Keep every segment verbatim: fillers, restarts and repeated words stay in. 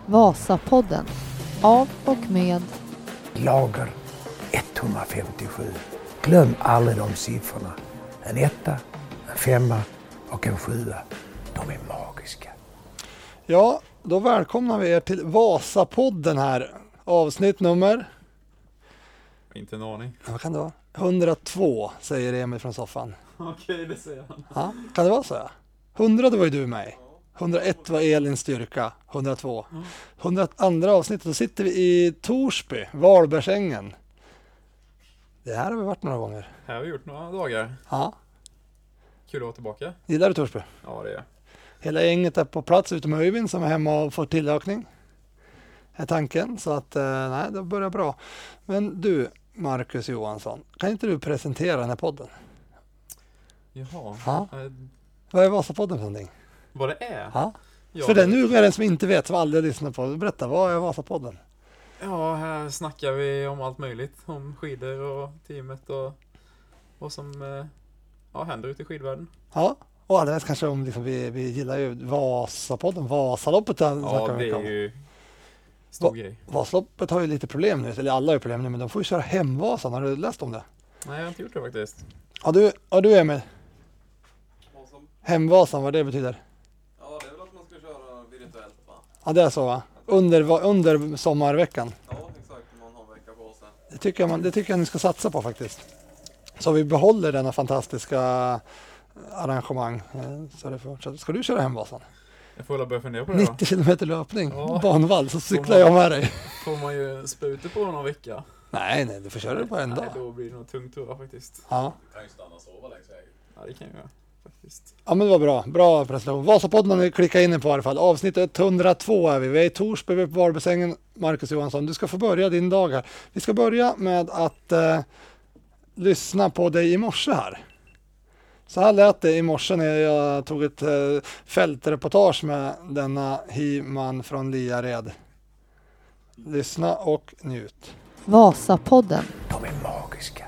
Vasapodden. Av och med Lager etthundrafemtiosju. Glöm aldrig de siffrorna. En etta, en femma och en sjua. De är magiska. Ja, då välkomnar vi er till Vasapodden här. Avsnitt nummer... Inte en aning. Vad kan det vara? hundratvå, säger Emil från soffan. Okej, det säger han. Ja, kan det vara så? Ja? hundra, det var ju du med. hundraett var Elins styrka. hundratvå. hundratvå avsnittet, då sitter vi i Torsby, Valbergsängen. Det här har vi varit några gånger. Här har vi gjort några dagar. Ja. Kul att vara tillbaka. Gillar du Torsby? Ja, det är. Hela gänget är på plats utom Öyvind som är hemma och får tillökning. Är tanken. Så att, eh, nej, det börjar bra. Men du, Marcus Johansson, kan inte du presentera den här podden? Jaha. Ja. Eh, Vad är Vasapodden för någonting? vad det är? Ja. Ja, För det nu är det som inte vet, som aldrig lyssnar på. Berätta, vad är Vasapodden? Ja, här snackar vi om allt möjligt. Om skidor och teamet och vad som eh, ja, händer ute i skidvärlden. Ja, och alldeles kanske om liksom, vi, vi gillar ju Vasapodden, Vasaloppet. Där Ja, snackar vi det mycket är om. ju stor Va- grej. Vasaloppet har ju lite problem nu, eller alla har ju problem nu, men de får ju köra hemvasan. Har du läst om det? Nej, jag har inte gjort det faktiskt. Har du, har du Emil? Hemvasan, vad det betyder? Ja, det är väl att man ska köra virtuellt, va? Ja, det är så va? Under, va- under sommarveckan. Ja, exakt. Man har en vecka på sig. Det tycker, jag man, det tycker jag ni ska satsa på faktiskt. Så vi behåller denna fantastiska arrangemang. Eh, Så det får, ska du köra hemvasan? Jag får väl börja fundera på det då. nittio kilometer löpning, Ja. banvall, så cyklar jag med dig. Får man ju spä ute på någon vecka. Nej, nej, du får köra det på en Nej, dag. då blir det nog tungt tror jag faktiskt. Ja. Kan ju stanna och sova längs vägen. Ja, det kan jag göra faktiskt. Ja, men det var bra. Bra presentation. Vasapodden har ni klickat in på i alla fall. Avsnitt hundratvå är vi. Vi är i Torsby, vi är på Valbergsängen. Marcus Johansson, du ska få börja din dag här. Vi ska börja med att eh, lyssna på dig i morse här. Så här lät det i morse när jag tog ett eh, fältreportage med denna He-man från Liared. Lyssna och njut. Vasapodden. De är magiska.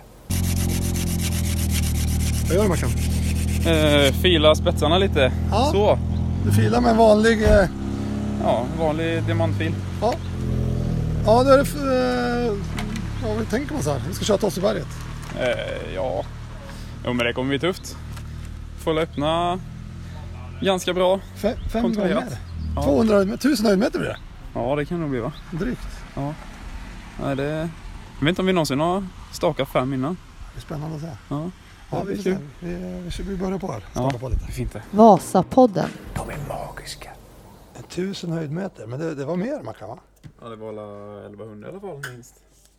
Vad gör du, Marcus? Eh, fila spetsarna lite. Ja. Så. Du filar med en vanlig... Eh, Ja, vanlig diamantfil. ja. Ja, då är det... För, eh, ja, vad tänker man så här? Vi ska köra Tosseberget. Eh, ja. Jo, men det kommer bli tufft. Får öppna ganska bra. Fem, fem Kontrollerat. gånger. Ja. tvåhundra, tusen höjdmeter blir det. Ja, det kan nog bli va? Drygt. Nej, det... Jag vet inte om vi någonsin har stakat fem innan. Det är spännande att se. Ja, Ja, vi, det får är se. kul. Vi, vi, vi börjar på här. Starta Ja. på lite. Det är fint det. Vasapodden. De är magiska. Tusen höjdmeter, men det, det var mer man kan va? Ja, det var alla elvahundra i alla fall minst.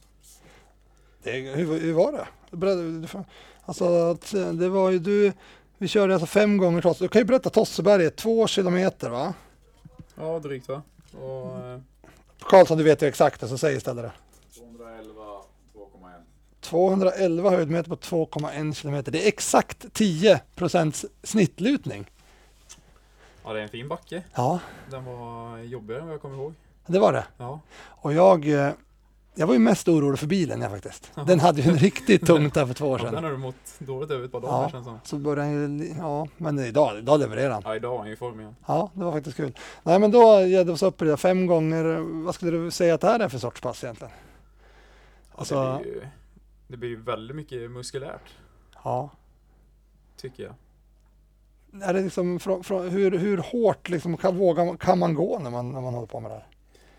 Det, hur, hur var det? Berätta, du får- alltså, att, det var ju du... Vi körde alltså fem gånger Tosse. Du kan ju berätta Tosseberget, två kilometer va? Ja, drygt va? Och eh, Karlsson, du vet ju exakt det, så säg istället det. tvåhundraelva två komma ett. tvåhundraelva höjdmeter på två komma en kilometer. Det är exakt tio procent snittlutning. ja, det är en fin backe. Ja, Den var jobbigare än vad jag kommer ihåg. det var det. Ja, Och jag, eh, jag var ju mest orolig för bilen jag faktiskt. Den hade ju en riktigt tungt där för två år ja den sedan. har du mått dåligt över ett par dagar Ja, känns som. så började han ju, ja, men idag, idag levererar han. Ja, idag har han ju form igen. Ja, det var faktiskt kul. Nej, men då ger vi oss upp i det där fem gånger. Vad skulle du säga att det här är för sorts pass egentligen? Ja, Alltså- det, blir ju, det blir ju väldigt mycket muskulärt, Ja. tycker jag. Är det liksom, från, från, hur, hur hårt liksom kan, våga, kan man gå när man, när man håller på med det här?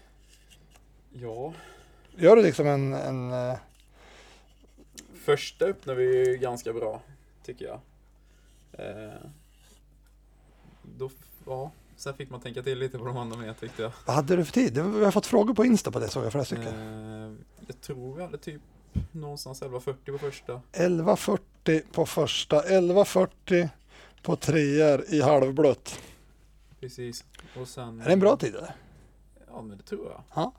Ja, Gör du liksom en... en eh, första öppnar vi ju ganska bra, tycker jag. Eh, då, ja, sen fick man tänka till lite på de andra med, tyckte jag. vad hade du för tid? Vi har fått frågor på Insta på det, såg jag förra cykeln. Eh, jag tror vi hade typ någonstans elva fyrtio på första. elva fyrtio på första, elva fyrtio på treor i halvblött. Precis. Och sen... Är det en bra tid eller? Ja, men det tror jag.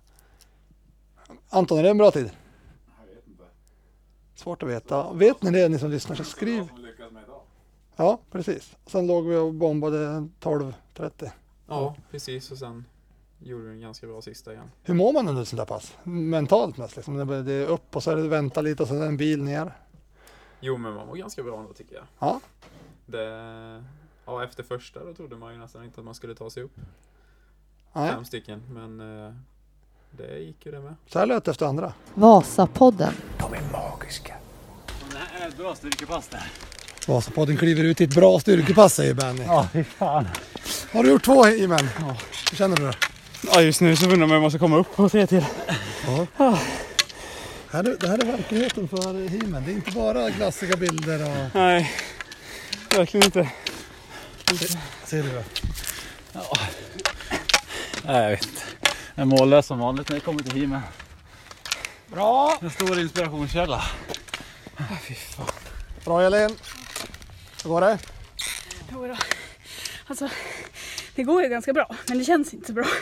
Anton, är det en bra tid? Jag vet inte. Svårt att veta. Vet ni det, ni som lyssnar, så skriv. Vad vi lyckas med idag. Ja, precis. Sen låg vi och bombade tolv trettio. Ja, precis. Och sen gjorde vi en ganska bra sista igen. Hur mår man under ett sånt där pass? Mentalt mest liksom. Det är- Det är upp och så är det vänta lite och sen är det en bil ner. Jo, men man var ganska bra ändå, tycker jag. Ja. Det, ja, efter första då trodde man ju nästan inte att man skulle ta sig upp. Nej. fem stycken. Men eh, det gick ju det med. Så här lät det efter andra. Vasapodden. De är magiska. Det här är ett bra styrkepass där. Vasapodden kliver ut i ett bra styrkepass, säger Benny. Ja, fy fan. Har du gjort två i men? Ja. Hur känner du det? Ja, just nu så undrar man om jag måste komma upp och se till. Ja. Här är, det här är verkligheten för He-Man. Det är inte bara glassiga bilder och... Nej, verkligen inte. Se, ser du det? Ja. Nej, jag vet inte. Jag är mållös som vanligt när jag kommer till He-Man. Bra! En stor inspirationskälla. Ah, fy fan. Bra Elin. Hur går det? Jo då. Alltså, det går ju ganska bra, men det känns inte så bra.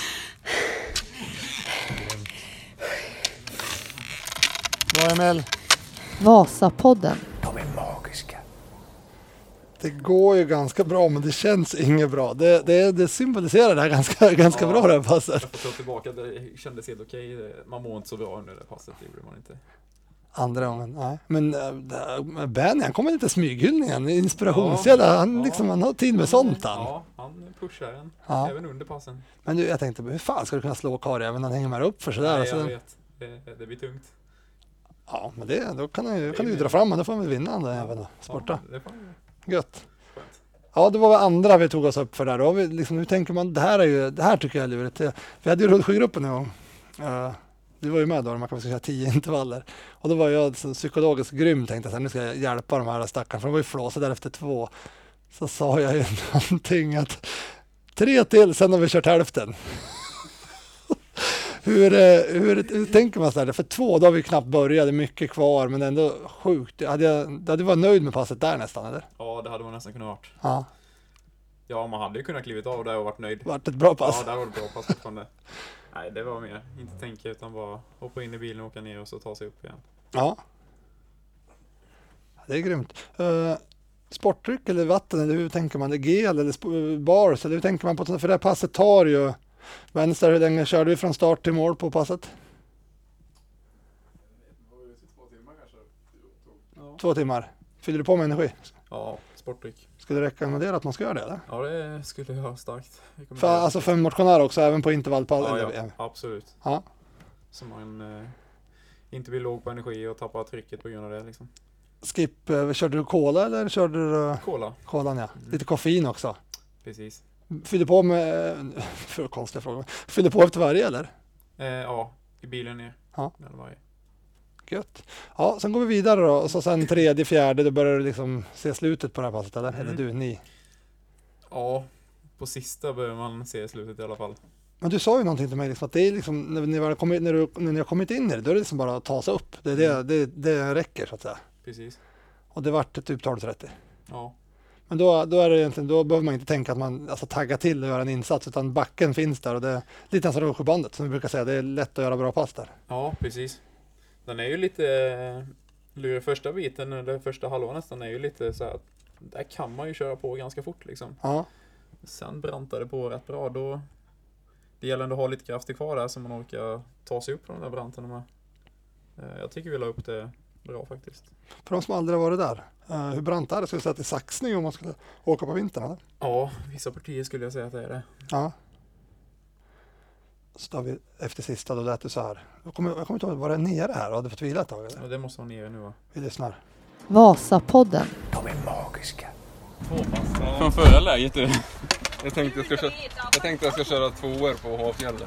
Bra Emil. Vasapodden. De är magiska. Det går ju ganska bra, men det känns inget bra. Det, det, det symboliserar det här ganska, ganska Ja. bra, det här passet. Jag får ta tillbaka, det kändes helt okej. Man mår inte så bra under det passet, det gjorde man inte. Andra gången, nej. Men äh, Benny, han kommer lite smyghyllningen. Inspirationskälla. Han, Ja. liksom, han har tid med sånt han. Ja, han pushar en. Ja. Även under passen. Men du, jag tänkte, hur fan ska du kunna slå Kari även när han hänger med upp för sådär? Nej, och så, jag vet. Det, det blir tungt. ja, men det, då kan, han ju, kan du ju dra fram han. Då får han väl vinna han där även då. Sporta. Ja, det får han. Gött. Skönt. Ja, det var väl andra vi tog oss upp för där. Då har vi liksom, hur tänker man, det här är ju, det här tycker jag är lurigt. Vi hade ju rullskidgruppen en gång. Uh, du var ju med då, man kan väl säga tio intervaller. Och då var jag så psykologiskt grym, tänkte jag, nu ska jag hjälpa de här stackarna, för de var ju flåsade där efter två. Så sa jag ju någonting att tre till, sen har vi kört hälften. hur, eh, hur, hur tänker man så där? För två, då har vi knappt börjat, det är mycket kvar, men ändå sjukt. Hade jag, hade du varit nöjd med passet där nästan, eller? Ja, det hade man nästan kunnat varit. Ja, Ja, man hade ju kunnat klivit av där och varit nöjd. vart ett bra pass. Ja, där var det bra pass fortfarande. Nej, det var mer. Inte tänka utan bara hoppa in i bilen och åka ner och så ta sig upp igen. Ja. Det är grymt. Uh, sportdryck eller vatten, eller hur tänker man? Det är gel eller sp- bars, eller hur tänker man på det? För det här passet tar ju vänster. Hur länge körde vi från start till mål på passet? Två timmar kanske. Ja, Två timmar. Fyller du på med energi? ja sportdryck. Skulle du rekommendera att man ska göra det, eller? Ja, det skulle jag starkt För, rekommendera. alltså för en motionär också, även på intervallpass? ja, eller- ja, absolut. Ja. Så man eh, inte blir låg på energi och tappar trycket på grund av det liksom. Skip, eh, körde du cola eller körde du uh, Cola, kolan? Ja. Mm. Lite koffein också. precis. Fyller på med, för konstiga frågor, fyller på efter varje eller? Eh, ja, i bilen ner. Ja. Mellan varje. Gött. Ja, sen går vi vidare då. Och så sen tredje, fjärde, då börjar du liksom se slutet på det här passet, eller? Mm. Eller du, ni. Ja, på sista börjar man se slutet i alla fall. Men du sa ju någonting till mig, liksom, att det är liksom, när ni, har kommit, när, du, när ni har kommit in i det, då är det liksom bara att ta sig upp. Det, är det, det, det räcker, så att säga. Precis. Och det vart typ tolv trettio. Ja, Men då, då, är det egentligen, då behöver man inte tänka att man alltså, taggar till och göra en insats, utan backen finns där. Och det är lite som Rösjöbandet, som vi brukar säga. Det är lätt att göra bra pass där. ja precis. Den är ju lite lurig. Första biten, eller första halvan nästan, är ju lite så här att där kan man ju köra på ganska fort liksom. Ja, Sen brantar det på rätt bra. Då det gäller ändå att ha lite krafter kvar där så man orkar ta sig upp på de där brantarna med. Eh, Jag tycker vi la upp det bra faktiskt. för de som aldrig har varit där. Uh, hur brant är det? Skulle jag säga att det är saxning om man skulle åka på vintern, eller? Ja, vissa partier skulle jag säga att det är det. Ja. Så då vi efter sista, då lät det så här. Jag kommer, jag kommer inte ihåg, var det nere här och hade fått vila ett tag? Eller? Ja, det måste vara nere nu va? Vi lyssnar. Vasapodden. De är magiska. Två pass. Från förra läget du. Jag tänkte jag ska köra, jag tänkte jag ska köra två år på Havfjället.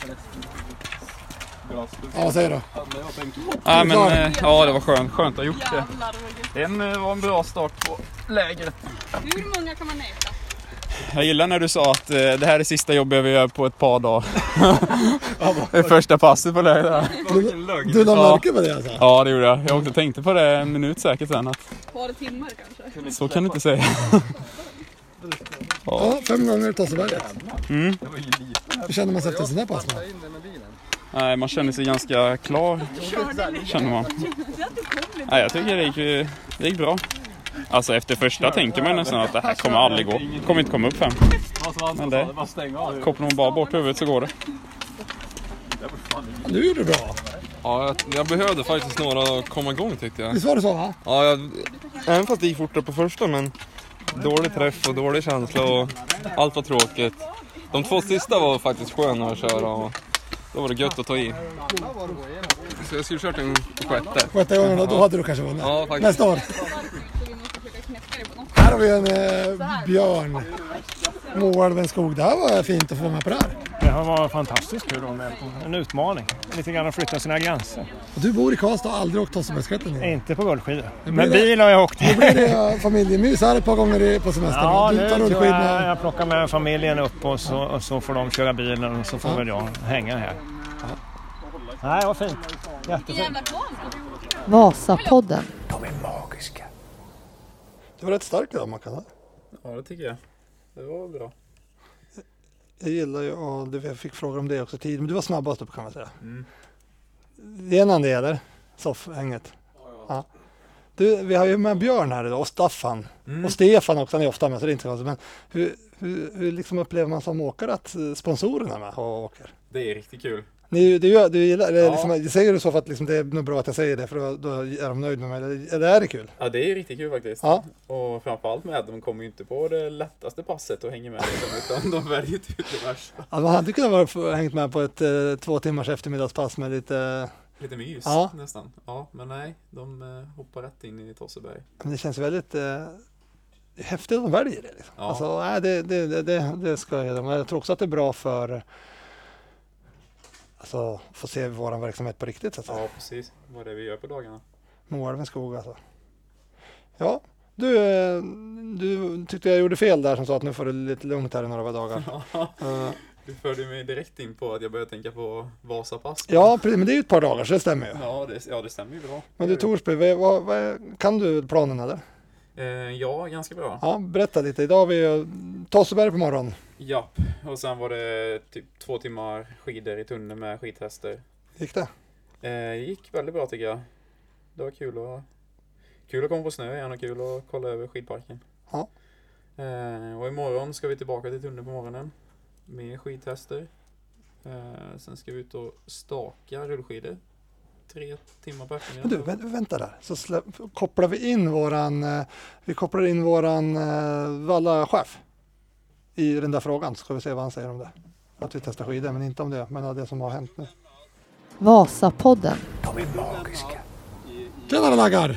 Ja, vad säger du? Ja, men eh, ja, det var skönt, skönt att ha gjort det. Den eh, var en bra start på lägret. Hur många kan man näta? Jag gillar när du sa att eh, det här är sista jobbet vi gör på ett par dagar. Det är första passet på lägret. Du, du la Ja. märke med det alltså? Ja, det gjorde jag. Jag också tänkte på det en minut säkert sen. Att, Par timmar kanske? så kan du inte säga. Ja, fem gånger Tasseberget. Mm. Hur känner man sig efter sådana här pass? Nej, man känner sig ganska klar, känner man. Nej, jag tycker det gick, det gick bra. Alltså efter första tänker man nästan att det här kommer aldrig gå. Det kommer inte komma upp fem. Men det, kopplar man bara bort huvudet så går det. Nu gjorde du bra. Ja, jag, jag behövde faktiskt några att komma igång tyckte jag. Visst var det så, va? Ja, jag, även fast det gick fortare på första, men dålig träff och dålig känsla och allt var tråkigt. De två sista var faktiskt sköna att köra och då var det gött att ta i. Så jag skulle kört en sjätte. Sjätte gången då, då hade du kanske vunnit. Ja, faktiskt. Nästa år. Här har vi en eh, björn. Moalvens skog. Det här var fint att få med på det här. Det har varit fantastiskt kul att vara med på en utmaning. Lite grann att flytta sina gränser. Och du bor i Karlstad och har aldrig åkt Tossebergsklätten? Inte på guldskidor. Men bil har jag åkt. Nu blir det familjemys här ett par gånger på semestern. Ja, du nu tar tror jag, jag plockar med familjen upp och så, och så får de köra bilen och så får ja. väl jag hänga här. Ja. Nej, vad fint. Jättefint. Vasapodden. De är magiska. Det var rätt starkt idag, man kan ha. Ja, det tycker jag. Det var bra. Jag gillar ju, och du fick fråga om det också tid, men du var snabbast upp kan man säga. Mm. Det är en annan del, soffhänget. Ja. Du, vi har ju med Björn här idag och Staffan. Mm. Och Stefan också, han är ofta med så det är inte konstigt. Men hur, hur, hur liksom upplever man som åkare att sponsorerna är med och åker? Det är riktigt kul. Ni, du, du gillar, ja. liksom, jag säger du så för att liksom, det är nog bra att jag säger det för då, då är de nöjda med mig. Eller är det kul? Ja, det är riktigt kul faktiskt. Ja. Och framförallt med att de kommer ju inte på det lättaste passet och hänger med liksom, utan de väljer ut det värsta. Ja, man hade kunnat vara hängt med på ett eh, två timmars eftermiddagspass med lite... Lite mys ja. nästan. Ja, men nej, de eh, hoppar rätt in i Tosseberg. Men det känns väldigt eh, häftigt att de väljer det. Liksom. Ja. Alltså, nej, det, det, det, det ska jag. Men jag tror också att det är bra för alltså, få se vår verksamhet på riktigt. Så att ja, precis. Vad är det vi gör på dagarna? Moalvens skog alltså. Ja, du, du tyckte jag gjorde fel där som sa att nu får det lite lugnt här i några dagar. uh, Du förde mig direkt in på att jag började tänka på Vasapass. Ja, precis, men det är ju ett par dagar så det stämmer ju. Ja, det, ja, det stämmer ju bra. Men du Torsby, vad, vad, kan du planen eller? Eh, ja, ganska bra. Ja, berätta lite. Idag har vi Tosseberg på morgonen. Japp, och sen var det typ två timmar skidor i tunnel med skidtester. Gick det? Eh, gick väldigt bra tycker jag. Det var kul att, kul att komma på snö igen och kul att kolla över skidparken. Ja. Eh, och imorgon ska vi tillbaka till tunnel på morgonen. Med skidtester. Eh, sen ska vi ut och staka rullskidor. Tre timmar på eftermiddagen. Men du, vä- vänta där. Så slä, kopplar vi in våran, eh, vi kopplar in våran eh, Valla-chef i den där frågan. Så ska vi se vad han säger om det. Att vi testar skidor, men inte om det. Men av det som har hänt nu. Vasapodden. De är magiska. Tjena Laggar!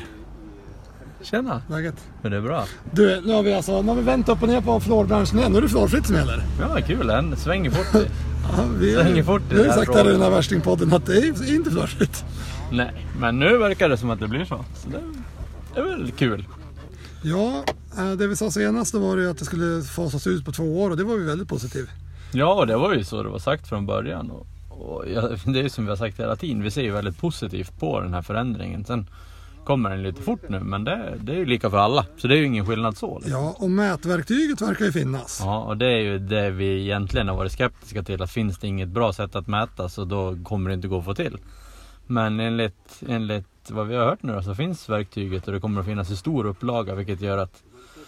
Tjena! Läget? Men det är bra. Du, nu har vi alltså, nu har vi vänt upp och ner på flårbranschen igen. Nu är det flårfritt som gäller. Ja, kul. Den svänger fort. Ja, vi svänger fort vi har ju sagt här i den här värstingpodden att det är inte flårfritt. Nej, men nu verkar det som att det blir så. Så det, det är väl kul. Ja, det vi sa senast var det att det skulle fasas ut på två år och det var ju väldigt positivt. Ja, det var ju så det var sagt från början. Och, och ja, det är ju som vi har sagt hela tiden. Vi ser ju väldigt positivt på den här förändringen. Sen kommer den lite fort nu, men det, det är ju lika för alla. Så det är ju ingen skillnad så. Liksom. Ja, och mätverktyget verkar ju finnas. Ja, och det är ju det vi egentligen har varit skeptiska till. Att finns det inget bra sätt att mäta så då kommer det inte gå att få till. Men enligt, enligt vad vi har hört nu då, så finns verktyget och det kommer att finnas i stor upplaga, vilket gör att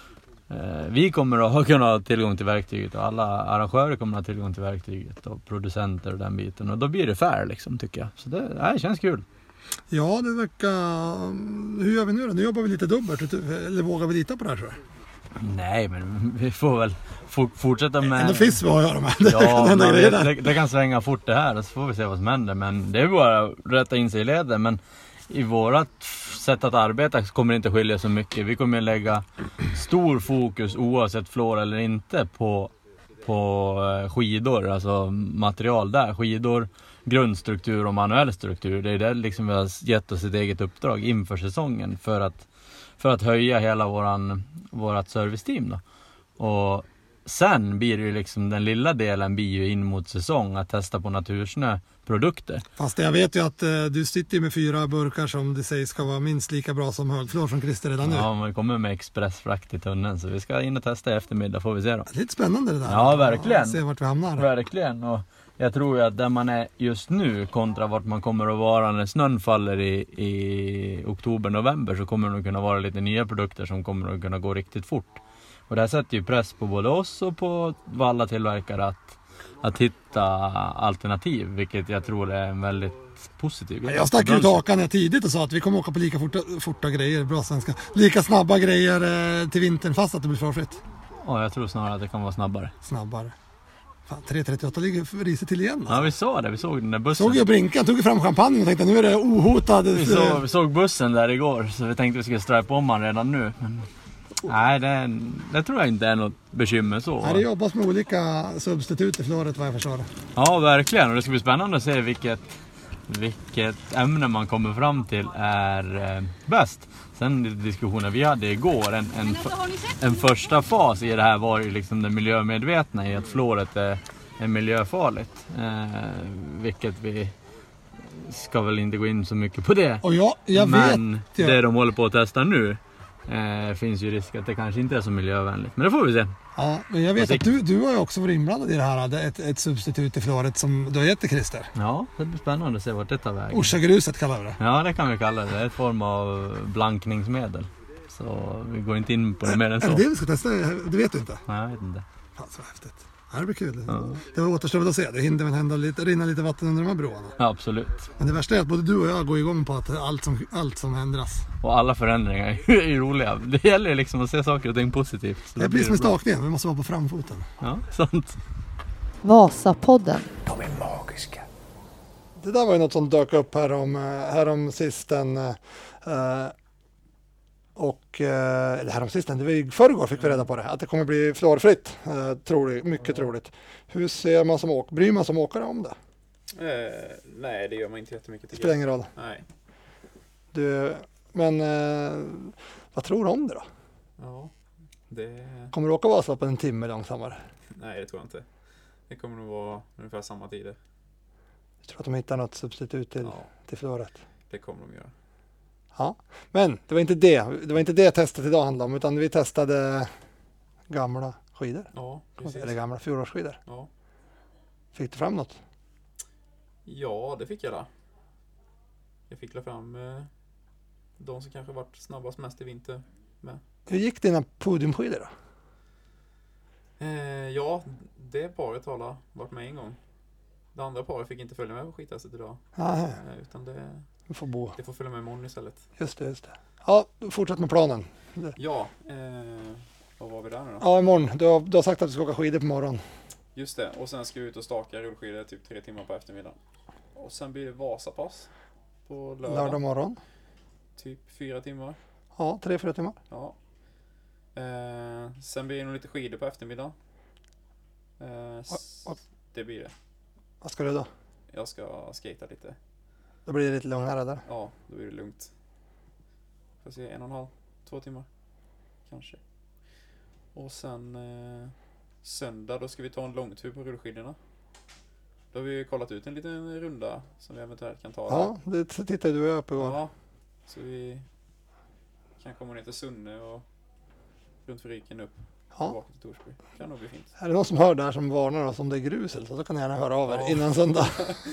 eh, vi kommer att ha, kunna ha tillgång till verktyget och alla arrangörer kommer att ha tillgång till verktyget och producenter och den biten. Och då blir det fair liksom, tycker jag. Så det, det känns kul. Ja, det verkar... Hur gör vi nu då? Nu jobbar vi lite dubbelt. Eller vågar vi lita på det här, tror jag? Nej, men vi får väl for, fortsätta med... Ändå finns vi att göra med. Det, ja, kan man, det, det, det kan svänga fort det här och så får vi se vad som händer. Men det är bara att rätta in sig i leden. Men i vårat sätt att arbeta så kommer det inte skilja så mycket. Vi kommer lägga stor fokus oavsett flår eller inte på, på skidor. Alltså material där. Skidor, grundstruktur och manuell struktur. Det är det liksom vi har gett oss ett eget uppdrag inför säsongen för att för att höja hela våran vårat serviceteam då. Och sen blir det ju liksom den lilla delen blir ju in mot säsong att testa på natursnö produkter. Fast jag vet ju att eh, du sitter med fyra burkar som det sägs ska vara minst lika bra som högflår från Christer redan nu. Ja, man kommer med expressfrakt i tunneln så vi ska in och testa i eftermiddag, får vi se då. Det är lite spännande det där. Ja, verkligen. Ja, se vart vi hamnar. Verkligen, och jag tror ju att där man är just nu kontra vart man kommer att vara när snön faller i, i oktober, november så kommer det nog kunna vara lite nya produkter som kommer att kunna gå riktigt fort. Och det här sätter ju press på både oss och på alla tillverkare att, att hitta alternativ, vilket jag tror är en väldigt positiv grej. Jag stack ut hakan tidigt och sa att vi kommer åka på lika forta, forta grejer, bra svenska, lika snabba grejer eh, till vintern fast att det blir förfritt. Ja, jag tror snarare att det kan vara snabbare. Snabbare. Fan, tre trettioåtta ligger risigt till igen. Ja, vi såg det. Vi såg den där bussen. Såg jag brinkan, tog fram champagne och tänkte nu är det ohotad. Vi såg, vi såg bussen där igår, så vi tänkte vi skulle ströpa om han redan nu. Men... Nej, det, det tror jag inte är något bekymmer så. Nej, det jobbas med olika substitut i floret vad jag förstår. Ja, verkligen. Och det ska bli spännande att se vilket, vilket ämne man kommer fram till är eh, bäst. Sen diskussionen vi hade igår, en, en, en första fas i det här var ju liksom det miljömedvetna i att floret är, är miljöfarligt. Eh, vilket vi ska väl inte gå in så mycket på det. Och jag, jag Men vet, ja. det de håller på att testa nu eh, finns ju risk att det kanske inte är så miljövänligt. Men det får vi se. Ja, men jag vet att du, du har ju också varit inblandad i det här. Ett, ett substitut i floret som du har gett till Christer. Ja, det blir spännande att se vart det tar vägen. Orsagruset kallar vi det. Ja, det kan vi kalla det. Det är ett form av blankningsmedel. Så vi går inte in på det mer än så. Är det det vi ska testa? Det vet du inte? Nej, jag vet inte. Fan, så häftigt. Det blir kul. Ja. Det återstår väl att se. Det hinner väl hända lite, rinna lite vatten under de här broarna. Ja, absolut. Men det värsta är att både du och jag går igång på att allt som, allt som ändras. Och alla förändringar är ju roliga. Det gäller liksom att se saker och ting positivt. Så det blir som en stakning. Vi måste vara på framfoten. Ja, sant. Vasapodden. De är magiska. Det där var ju något som dök upp här om, här om sisten. Uh, och uh, eller här om sisten, det var i förrgår fick vi reda på det. Att det kommer bli fluorfritt. Uh, troligt, mycket troligt. Hur ser man som åkare? Bryr man som åkare om det? Eh, nej, det gör man inte jättemycket. Det spelar ingen roll. Nej. Du, men uh, vad tror du om det då? Ja, det... Kommer du åka Vasaloppet en timme långsammare? Nej, det tror jag inte. Det kommer nog vara ungefär samma tider. Jag tror att de hittar något substitut till, ja. till fluoret. Det kommer de göra. Ja, men det var inte det. Det var inte det testet idag handlade om, utan vi testade gamla skidor. Ja, precis. Eller gamla fjolårsskidor. Ja. Fick du fram något? Ja, det fick jag då. Jag fick la fram eh, de som kanske varit snabbast mest i vinter med. Hur gick dina podiumskidor då? Eh, ja, det paret har varit med en gång. Det andra paret fick inte följa med på skidtestet idag. Aha. Eh, utan det, du får bo. det får följa med imorgon istället. Just det, just det. Ja, fortsätt med planen. Ja, eh, vad var vi där nu då? Ja, imorgon. Du har, du har sagt att du ska åka skidor på morgonen. Just det, och sen ska vi ut och staka rullskidor typ tre timmar på eftermiddagen. Och sen blir det Vasapass på lördag. Lördag morgon. Typ fyra timmar. Ja, tre, fyra timmar. Ja. Eh, sen blir det nog lite skidor på eftermiddagen. Eh, s- vad- det blir det. Vad ska du då? Jag ska skata lite. Då blir det lite lugnare där. Ja, då blir det lugnt. Får se, en och en halv, två timmar. Kanske. Och sen eh, söndag, då ska vi ta en långtur på rullskidorna. Då har vi kollat ut en liten runda som vi eventuellt kan ta. Ja, det tittar du och jag på igår. Ja, så vi kan komma ner till Sunne och runt för Riken upp. Ja. Tillbaka till Torsby. Kan nog bli fint. Är det någon som hör där som varnar oss om det är grus eller så, så kan ni gärna höra av er Ja. innan söndag.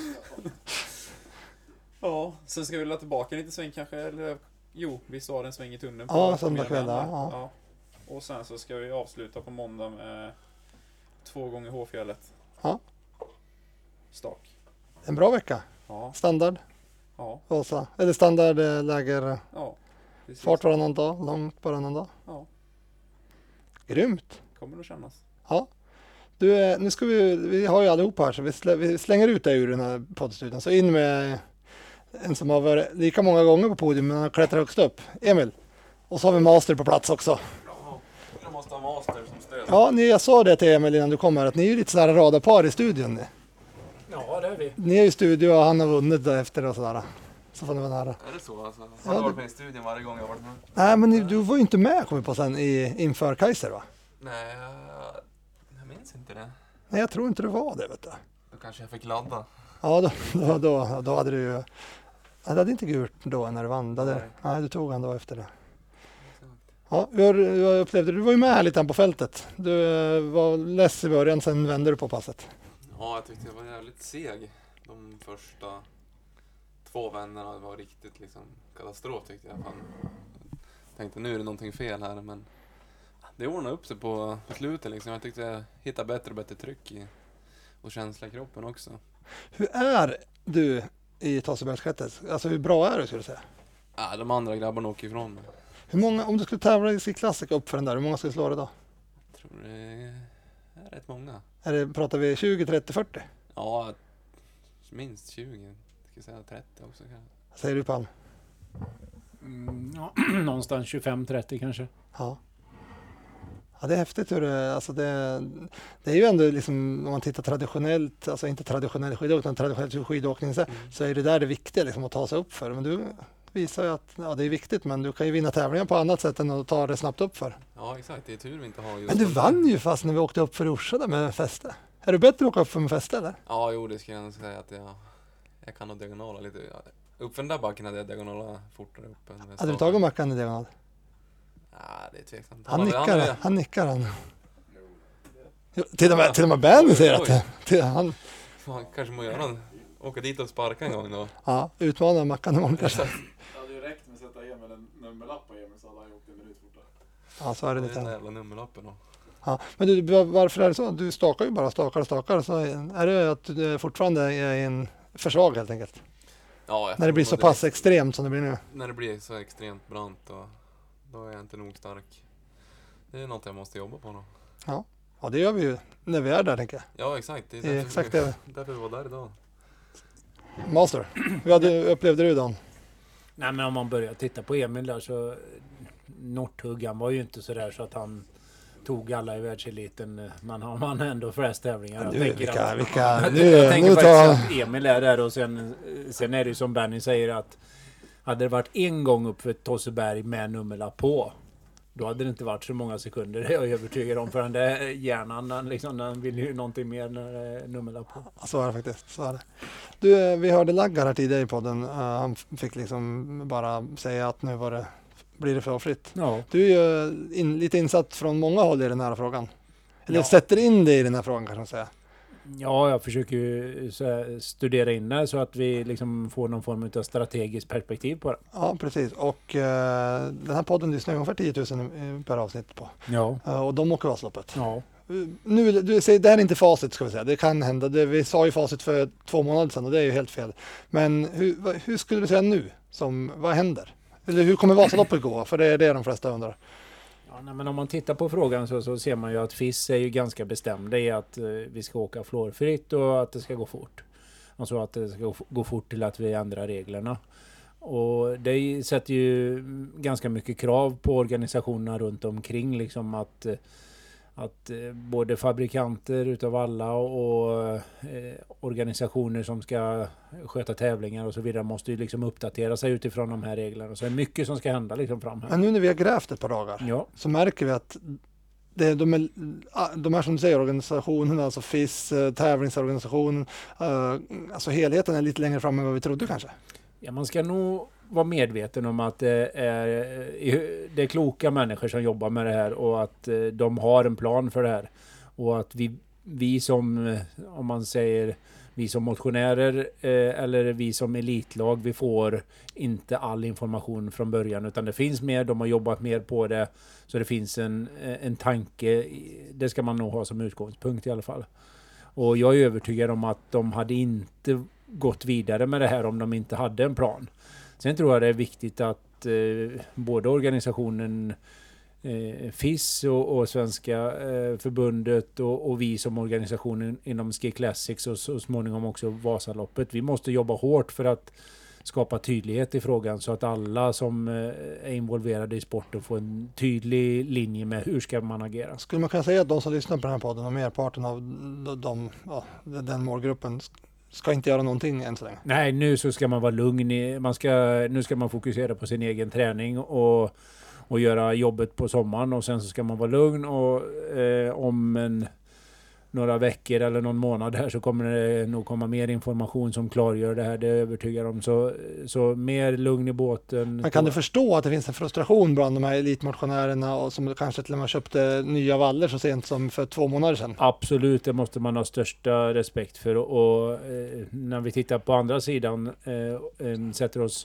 Ja, sen ska vi la tillbaka lite sväng kanske, eller jo, vi sa en sväng i tunneln. på Ja, söndag eftermiddagen. kväll, ja. Ja. Och sen så ska vi avsluta på måndag med två gånger H-fjället. Ja. Stak. En bra vecka. Ja. Standard. Ja. Vasa. Eller standard eh, läger. Ja, precis. Fart varannan dag. Långt varannan dag. Ja, Grymt. kommer det kännas. Ja. Du, eh, nu ska vi, vi har ju allihopa här så vi, slä, vi slänger ut dig ur den här poddstudion. Så in med en som har varit lika många gånger på podium men har klättrat högst upp. Emil. Och så har vi Master på plats också. Ja, jag måste ha Master som stöd. Ja, ni, jag sa det till Emil innan du kom här att ni är ju lite sådär radarpar i studion. Ni. Ja, det är vi. Ni är i studio och han har vunnit där efter och sådär. Så får ni vara nära. Är det så alltså? Ja, Jag har varit det- med i studien varje gång jag har varit med. Nej, men ni, du var ju inte med kommer vi på sen i, inför Kaiser va? Nej, jag, jag minns inte det. Nej, jag tror inte det var det vet du. Då kanske jag fick ladda. Ja, då, då, då, då hade du ju... Nej, du hade inte gult då när du vann. Du hade, Nej. nej, du tog han då efter det. Ja, hur, hur upplevde du? Du var ju med lite på fältet. Du eh, var less i början, sen vände du på passet. Ja, jag tyckte jag var jävligt seg. De första två vännerna var riktigt liksom katastrof tyckte jag. Fan. Tänkte nu är det någonting fel här men det ordnade upp sig på slutet liksom. Jag tyckte jag hittade bättre och bättre tryck i och känsla i kroppen också. Hur är du i Tassebergsskättet? Alltså hur bra är du skulle du säga? Ja, de andra grabbarna åker ifrån mig. Hur många, om du skulle tävla i Ski Classic upp för den där, hur många skulle slå det då? Jag tror det är Det är rätt många. Är det, pratar vi tjugo, trettio, fyrtio? Ja, minst tjugo. Jag ska säga trettio också kanske. Vad säger du, Palm? Mm, ja, någonstans tjugofem trettio kanske. Ja. Ja, det är häftigt hur det, alltså det, det är ju ändå liksom, om man tittar traditionellt, alltså inte traditionell skidåkning, utan traditionell skidåkning, så, Mm. så är det där det viktiga liksom, att ta sig upp för. Men du visar ju att ja, det är viktigt, men du kan ju vinna tävlingar på annat sätt än att ta det snabbt upp för. Ja, exakt. Det är tur vi inte har just Men du de- vann ju fast när vi åkte upp för Orsa där med fäste. Är du bättre att åka upp för med fäste eller? Ja, jo, det ska jag nog säga att jag, jag kan nog diagonala lite. Upp för den där backen hade jag diagonala fortare upp än med Hade du staken. tagit Mackan i diagonal? Ja, det är tveksamt. Han Ja, nickar, är- han nickar han. Jo, till och med, till och med Benny säger att det, till, han, Fan, kanske må göra en, åka dit och sparka en gång då. ja, utmanar Mackan imorgon kanske. Det hade ju räckt med att sätta Emil en nummerlapp på Emil så hade han ju åkt en minut fortare. Ja, så är det Det är den lite. där jävla nummerlappen då. Ja, men du, var- varför är det så? Du stakar ju bara, stakar och stakar. Så är det att du fortfarande är i en försvag helt enkelt? Ja, jag När det blir så tror pass extremt som det blir nu? När det blir så extremt brant och då är jag inte nog stark. Det är något jag måste jobba på då. Ja, ja det gör vi ju när vi är där tänker jag. Ja, exakt. Det är Det är därför, exakt vi, det. därför vi var där idag. Master, hur hade, upplevde du dagen? Nej, men om man börjar titta på Emil där så Northuggan var ju inte så där så att han tog alla i världseliten. Man har man ändå flest tävlingar. Jag Nu, tänker vilka, att, vilka, jag, nu, jag tänker nu faktiskt tar... att Emil är där och sen, sen är det ju som Benny säger att hade det varit en gång upp för Tosseberg med nummerlapp på, då hade det inte varit så många sekunder, det är jag övertygad om. För den där hjärnan, den, liksom, den vill ju någonting mer när det är nummerlapp på. Ja, så är det faktiskt. Så är det. Du, vi hörde Laggar här tidigare i podden. Uh, han fick liksom bara säga att nu var det, blir det för fritt. Ja. Du är ju in, lite insatt från många håll i den här frågan. Eller Ja. sätter in dig i den här frågan kanske man säga. Ja, jag försöker ju så här, studera in det så att vi liksom får någon form av strategiskt perspektiv på det. Ja, precis. Och eh, den här podden lyssnar ungefär tio tusen per avsnitt på. Ja. Eh, och de åker Vasaloppet. Ja. Nu, du säger, det här är inte facit ska vi säga. Det kan hända. Det, vi sa ju facit för två månader sedan och det är ju helt fel. Men hur, vad- hur skulle du säga nu? Som, vad händer? Eller hur kommer Vasaloppet gå? För det är det de flesta undrar. Ja, nej, men om man tittar på frågan så, så ser man ju att F I S är ju ganska bestämda i att eh, vi ska åka fluorfritt och att det ska gå fort. Alltså att det ska gå, gå fort till att vi ändrar reglerna. Och det sätter ju ganska mycket krav på organisationerna runt omkring liksom att eh, att eh, både fabrikanter utav alla och eh, organisationer som ska sköta tävlingar och så vidare måste ju liksom uppdatera sig utifrån de här reglerna. Så det är mycket som ska hända liksom fram här. Men nu när vi har grävt ett par dagar Ja. så märker vi att det, de, är, de här som du säger organisationerna, alltså F I S, eh, tävlingsorganisationen, eh, alltså helheten är lite längre fram än vad vi trodde kanske. Ja, man ska nog vara medveten om att det är, det är kloka människor som jobbar med det här och att eh, de har en plan för det här. Och att vi, vi som, eh, om man säger vi som motionärer eh, eller vi som elitlag, vi får inte all information från början utan det finns mer, de har jobbat mer på det så det finns en, en tanke, det ska man nog ha som utgångspunkt i alla fall. Och jag är övertygad om att de hade inte gått vidare med det här om de inte hade en plan. Sen tror jag det är viktigt att eh, både organisationen eh, F I S och, och Svenska eh, förbundet och, och vi som organisation inom Ski Classics och så småningom också Vasaloppet, vi måste jobba hårt för att skapa tydlighet i frågan så att alla som eh, är involverade i sporten får en tydlig linje med hur ska man agera. Skulle man kunna säga att de som lyssnar på den här podden och merparten av de, de, ja, den målgruppen ska inte göra någonting än så länge? Nej, nu så ska man vara lugn. i- Man ska, nu ska man fokusera på sin egen träning och, och göra jobbet på sommaren och sen så ska man vara lugn och eh, om en, några veckor eller någon månad här så kommer det nog komma mer information som klargör det här, det är jag övertygad om. Så, så mer lugn i båten. Men kan du förstå att det finns en frustration bland de här elitmotionärerna och som kanske till och med köpte nya vallar så sent som för två månader sedan? Absolut, det måste man ha största respekt för och eh, när vi tittar på andra sidan eh, eh, sätter oss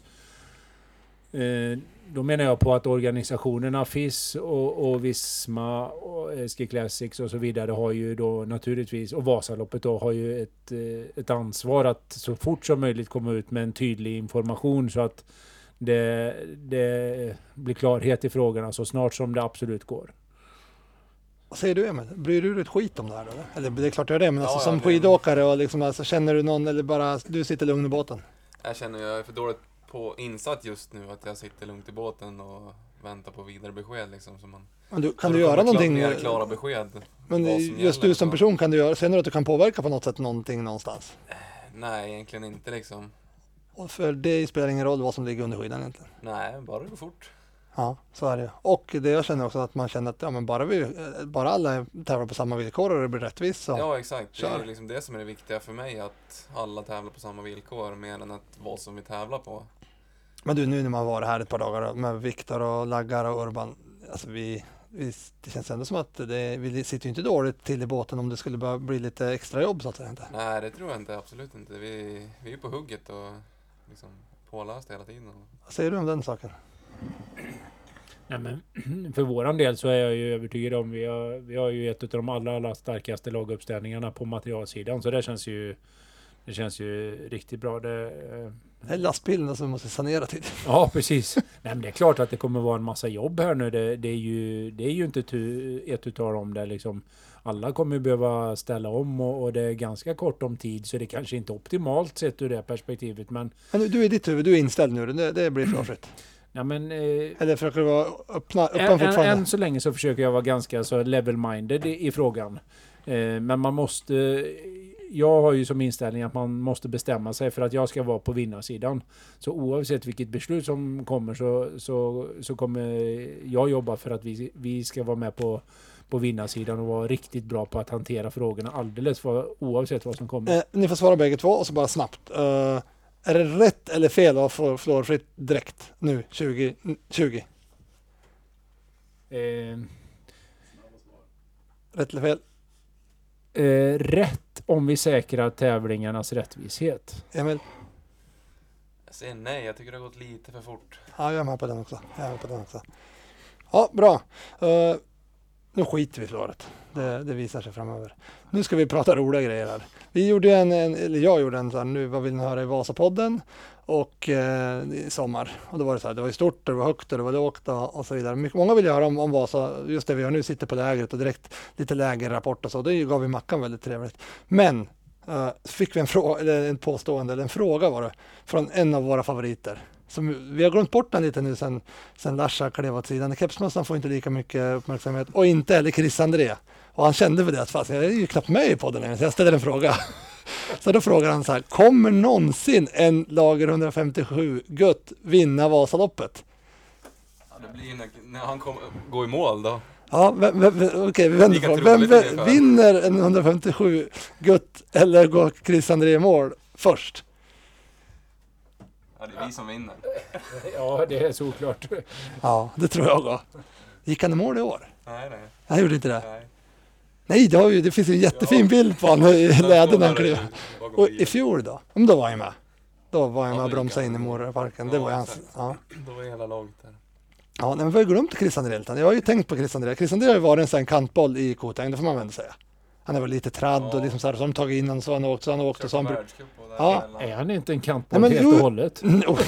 eh, då menar jag på att organisationerna F I S och, och Visma och Ski Classics och så vidare har ju då naturligtvis, och Vasaloppet då har ju ett, eh, ett ansvar att så fort som möjligt komma ut med en tydlig information så att det, det blir klarhet i frågorna så snart som det absolut går. Vad säger du, Emil? Bryr du dig ett skit om det här eller? Eller det är klart du gör det, men Ja, alltså, ja, som det- skidåkare och liksom, alltså, känner du någon eller bara du sitter lugn i båten? Jag känner jag är för dåligt på insatt just nu att jag sitter lugnt i båten och väntar på vidare besked liksom. Så man, Men du, kan så du det göra kommer någonting? Mer klara besked. Men vad som just gäller, du som så. person, kan du göra, känner du att du kan påverka på något sätt någonting någonstans? Nej, egentligen inte liksom. Och för det spelar ingen roll vad som ligger under skidan egentligen. Nej, bara det går fort. Ja, så är det. Och det jag känner också att man känner att ja, men bara, vi, bara alla tävlar på samma villkor och det blir rättvist så Ja, exakt. Det kör. är liksom det som är det viktiga för mig, att alla tävlar på samma villkor mer än att vad som vi tävlar på. Men du, nu när man var här ett par dagar med Viktor och Laggar och Urban, alltså vi, vi, det känns ändå som att det, vi sitter ju inte dåligt till i båten om det skulle börja bli lite extra jobb så att säga. Inte. Nej, det tror jag inte, absolut inte. Vi, vi är på hugget och liksom påläst hela tiden. Vad säger du om den saken? Nej, men för våran del så är jag ju övertygad om vi har, vi har ju ett av de allra, allra starkaste laguppställningarna på materialsidan, så det känns ju det känns ju riktigt bra. Det, eh, Det är lastbilen som måste sanera till. ja, precis. Nej, men det är klart att det kommer vara en massa jobb här nu. Det, det är ju det är ju inte tu, ett utav dem där liksom alla kommer ju behöva ställa om och, och det är ganska kort om tid, så det kanske inte är optimalt sett ur det perspektivet, men Men du är i ditt huvud, du är inställd nu, det, det blir förfritt. ja, men, eh, Eller försöker du vara öppna, öppen än, än, fortfarande? än så länge så försöker jag vara ganska så level-minded i, i frågan. Eh, men man måste... Jag har ju som inställning att man måste bestämma sig för att jag ska vara på vinnarsidan. Så oavsett vilket beslut som kommer så, så, så kommer jag jobba för att vi, vi ska vara med på, på vinnarsidan och vara riktigt bra på att hantera frågorna alldeles för, oavsett vad som kommer. Eh, ni får svara bägge två och så bara snabbt. Uh, är det rätt eller fel att få fluorfritt direkt nu tjugo tjugo? Eh, Rätt eller fel? eh, rätt om vi säkrar tävlingarnas rättvishet. Emil? Jag säger nej, jag tycker det har gått lite för fort. Ja, jag är med på den också. Jag är med på den också. Ja, bra. Uh, nu skiter vi i fluoret. Det, det visar sig framöver. Nu ska vi prata roliga grejer här. Vi gjorde en, en eller jag gjorde en så här, nu vad vill ni höra i Vasapodden? Och eh, i sommar. Och då var det så här, det var ju stort, det var högt, det var lågt och, och så vidare. Mycket, många vill höra om, om Vasa, just det vi gör nu, sitter på lägret och direkt lite lägerrapport och så. Det gav vi Mackan väldigt trevligt. Men uh, fick vi en fråga, eller en påstående, eller en fråga var det, från en av våra favoriter. Som, vi har glömt bort den lite nu sen, sen Larsa klev åt sidan. Kepsmössan får inte lika mycket uppmärksamhet. Och inte heller Chris André. Och han kände väl det att fast jag är ju knappt med i podden längre, så jag ställer en fråga. Så då frågar han så här, kommer någonsin en lager hundrafemtiosju Gutt vinna Vasaloppet? Ja, det blir när, när han kom, går i mål då. Ja, vem, vem, vem, okej, vi vänder Lika på. troligt Vem, vem ungefär. vinner en hundrafemtiosju Gutt eller går Chris André i mål först? Ja, det är vi som vinner. Ja, det är såklart. Ja, det tror jag också. Gick han i mål i år? Nej, nej. Han gjorde inte det. Nej. Nej, det, har ju, det finns ju en jättefin Ja. bild på honom i läder när han står klev. där bakom Och bilen. i fjol då? Om då var jag med. Då var jag Ja, med och då gick bromsade han. in i Moraparken. Det Ja, var ju hans. exakt. Ja. Då var hela laget där. Ja, nej, men vi har glömt Chris André lite. Jag har ju tänkt på Chris André. Chris André har ju varit en sån här kantboll i Koteng, det får man väl ändå säga. Han är väl lite tradd och Ja. liksom så här, så har de tagit in honom så han åkt, så han åkt och så har han... Världscup och där Ja. hela- Är han inte en Nej, kantboll men helt jo- och hållet? Oh.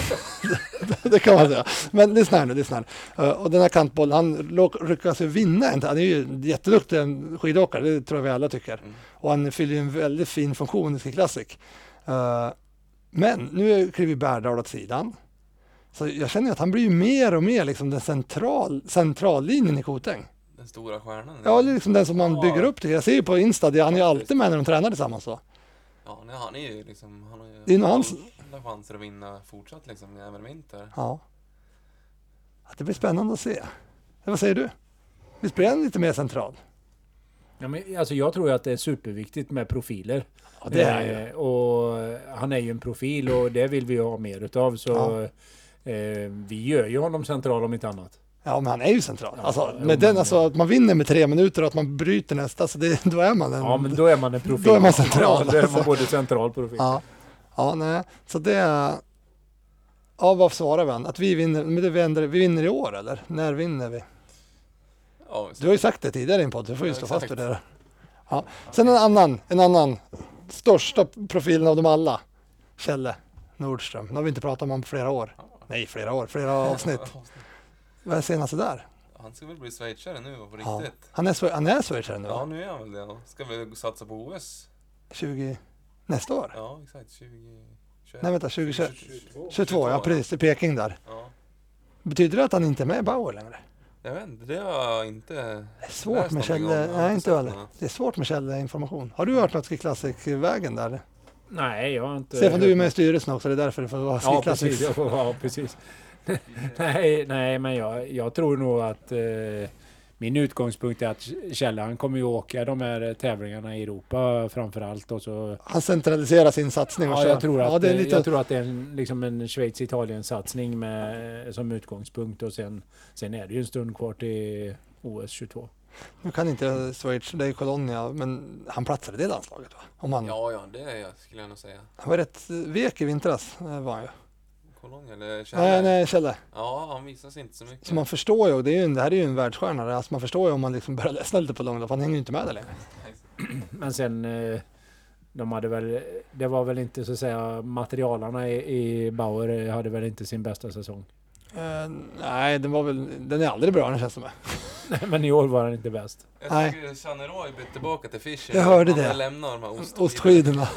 Det kan man säga. Men lyssna här nu, lyssna här. Uh, och den här kantbollen, han lå- lyckas ju vinna. Han är ju jätteduktig en skidåkare, det tror jag vi alla tycker. Mm. Och han fyller ju en väldigt fin funktion i Ski Classic. Uh, men nu kliver Bärdal åt sidan. Så jag känner att han blir ju mer och mer liksom den central, centrallinjen i Koteng. Den stora stjärnan. Ja, liksom den som man Ja. bygger upp till. Jag ser ju på Insta, det- han är ju alltid med när de tränar tillsammans. Så. Ja, nej, han är ju liksom... Han har ju Det är nog hans- alla chanser att vinna fortsatt liksom, även vinter. Ja. Det blir spännande att se. Vad säger du? Visst blir han lite mer central? Ja, men, alltså, jag tror att det är superviktigt med profiler. Ja, det är ju. eh, och han är ju en profil och det vill vi ju ha mer utav. Så Ja. eh, vi gör ju honom central om inte annat. Ja, men han är ju central. Ja, Alltså, jo, med den, men- alltså, att man vinner med tre minuter och att man bryter nästa, så det, då är man en... Ja, men då är man en profil. Då är man central, Ja, då är man alltså. både central profil. Ja, ja nej. Så det är... Ja, vad svarar vi än? Att vi vinner, men det vinner, vi vinner i år, eller? När vinner vi? Ja, Du har ju sagt det tidigare i en podd, så du får ju Ja, stå fast exakt. vid det. Ja. Sen en annan, en annan största profilen av dem alla. Kjelle Nordström. Nu har vi inte pratat om honom på flera år. Nej, flera år, flera avsnitt. Vad är senaste där? han ska väl bli schweizare nu på Ja. riktigt. Han är, sve- han är schweizare nu, Ja, va? nu är han väl det. Ja. Ska vi satsa på O S? tjugo nästa år? Ja, exakt. tjugo tjugoett. Nej, vänta, tjugo tjugotvå. tjugotvå, ja precis, i Peking där. Ja. Betyder det att han inte är med i Bauer längre? Jag vet inte, det har jag inte Det är svårt läst med någonting källe, om. Jag har nej inte sett heller. något. Det är svårt med källeinformation. Har du hört något Ski Classic-vägen där? Nej, jag har inte... Stefan, du är med i styrelsen också, det är därför det får vara Ski Ja, Classic. precis. Jag får, ja, precis. nej, nej, men jag, jag tror nog att eh, min utgångspunkt är att Kjell, han kommer ju åka de här tävlingarna i Europa framförallt. Och så, Han centraliserar sin satsning och ja, kör. jag, tror att, Ja, det är lite... jag tror att det är en, liksom en Schweiz-Italien-satsning med, som utgångspunkt. Och sen, sen är det ju en stund kvar till O S tjugotvå. Nu kan inte Schweiz, det är Colonia, men han platsade i det landslaget, va? Om han, Ja, ja, det är jag, skulle jag nog säga. han var rätt vek i vintras, eh, var han ju. Cologne eller Kjell? Nej, nej, Kjelle. Ja, han visar sig inte så mycket. Så man förstår ju, det, är ju, det här är ju en världsstjärna, alltså man förstår ju om man liksom börjar ledsna lite på långlopp, han hänger ju inte med där längre. Men sen, eh, de hade väl, det var väl inte så att säga, materialarna i, i Bauer hade väl inte sin bästa säsong. Uh, nej, den var väl, den är aldrig bra, den känns som det. Men i år var den inte bäst. Jag Nej. tycker Chaneroy bytte tillbaka till Fischer. Jag hörde Han det. lämnar de här ostskidorna. Ostskidorna.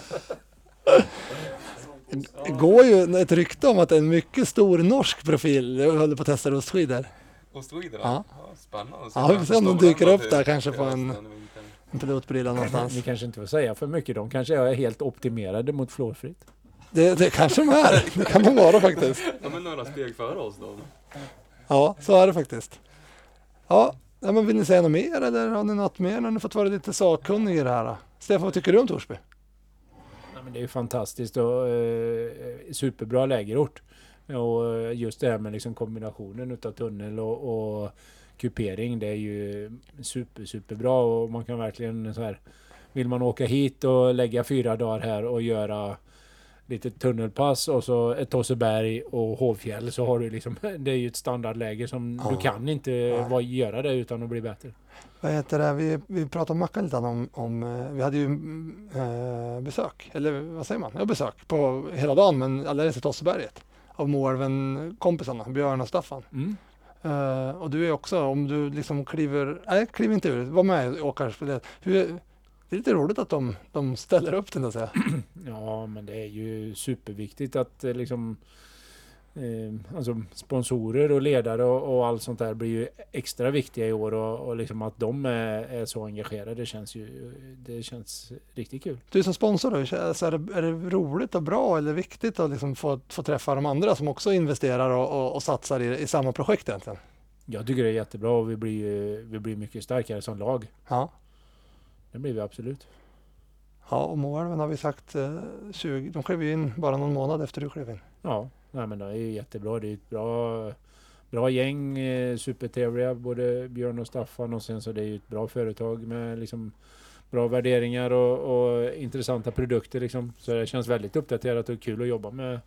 Det går ju ett rykte om att en mycket stor norsk profil håller på att testa ostskidor. Ostskidorna? Ja. Ja, spännande. Ja, vi får se om de dyker upp där kanske på Ja, en, sen- en pilotbrilla någonstans. Vi kanske inte får säga för mycket. De kanske är helt optimerade mot fluorfritt. Det, det kanske de är. Det kan de vara faktiskt. Ja, men några steg före oss då. Ja, så är det faktiskt. Ja, ja, men vill ni säga något mer eller har ni något mer när ni fått vara lite sakkunnig i det här? Då? Stefan, vad tycker du om Torsby? Ja, men det är ju fantastiskt och eh, superbra lägerort. Och eh, just det här med liksom kombinationen utav tunnel och, och kupering, det är ju super, superbra och man kan verkligen så här, vill man åka hit och lägga fyra dagar här och göra lite tunnelpass och så ett Tosseberg och Hovfjäll, så har du liksom, det är ju ett standardläge som Ja. du kan inte Ja. vara, göra det utan att bli bättre. Vad heter det? Vi, vi pratade om Mackan lite om, om eh, vi hade ju eh, besök, eller vad säger man? Ja, besök på hela dagen, men alldeles i Tosseberget av Moelven kompisarna, Björn och Staffan. Mm. Eh, och du är också, om du liksom kliver, nej kliv inte ur, var med och åkar. Hur, det är lite roligt att de, de ställer upp den, att säga. Ja, men det är ju superviktigt att eh, liksom eh, alltså sponsorer och ledare och, och allt sånt där blir ju extra viktiga i år och, och liksom att de är, är så engagerade, det känns ju, det känns riktigt kul. Du som sponsor då, så är, det, är det roligt och bra eller viktigt att liksom få, få träffa de andra som också investerar och, och, och satsar i, i samma projekt egentligen? Jag tycker det är jättebra och vi blir ju, vi blir mycket starkare som lag. Ja. Det blir vi absolut. Ja, och Moelven har vi sagt eh, tjugo, de klev ju in bara någon månad efter du klev in. Ja, nej, men det är ju jättebra. Det är ett bra, bra gäng, eh, supertrevliga, både Björn och Staffan, och sen så det är ju ett bra företag med liksom bra värderingar och, och intressanta produkter liksom. Så det känns väldigt uppdaterat och kul att jobba med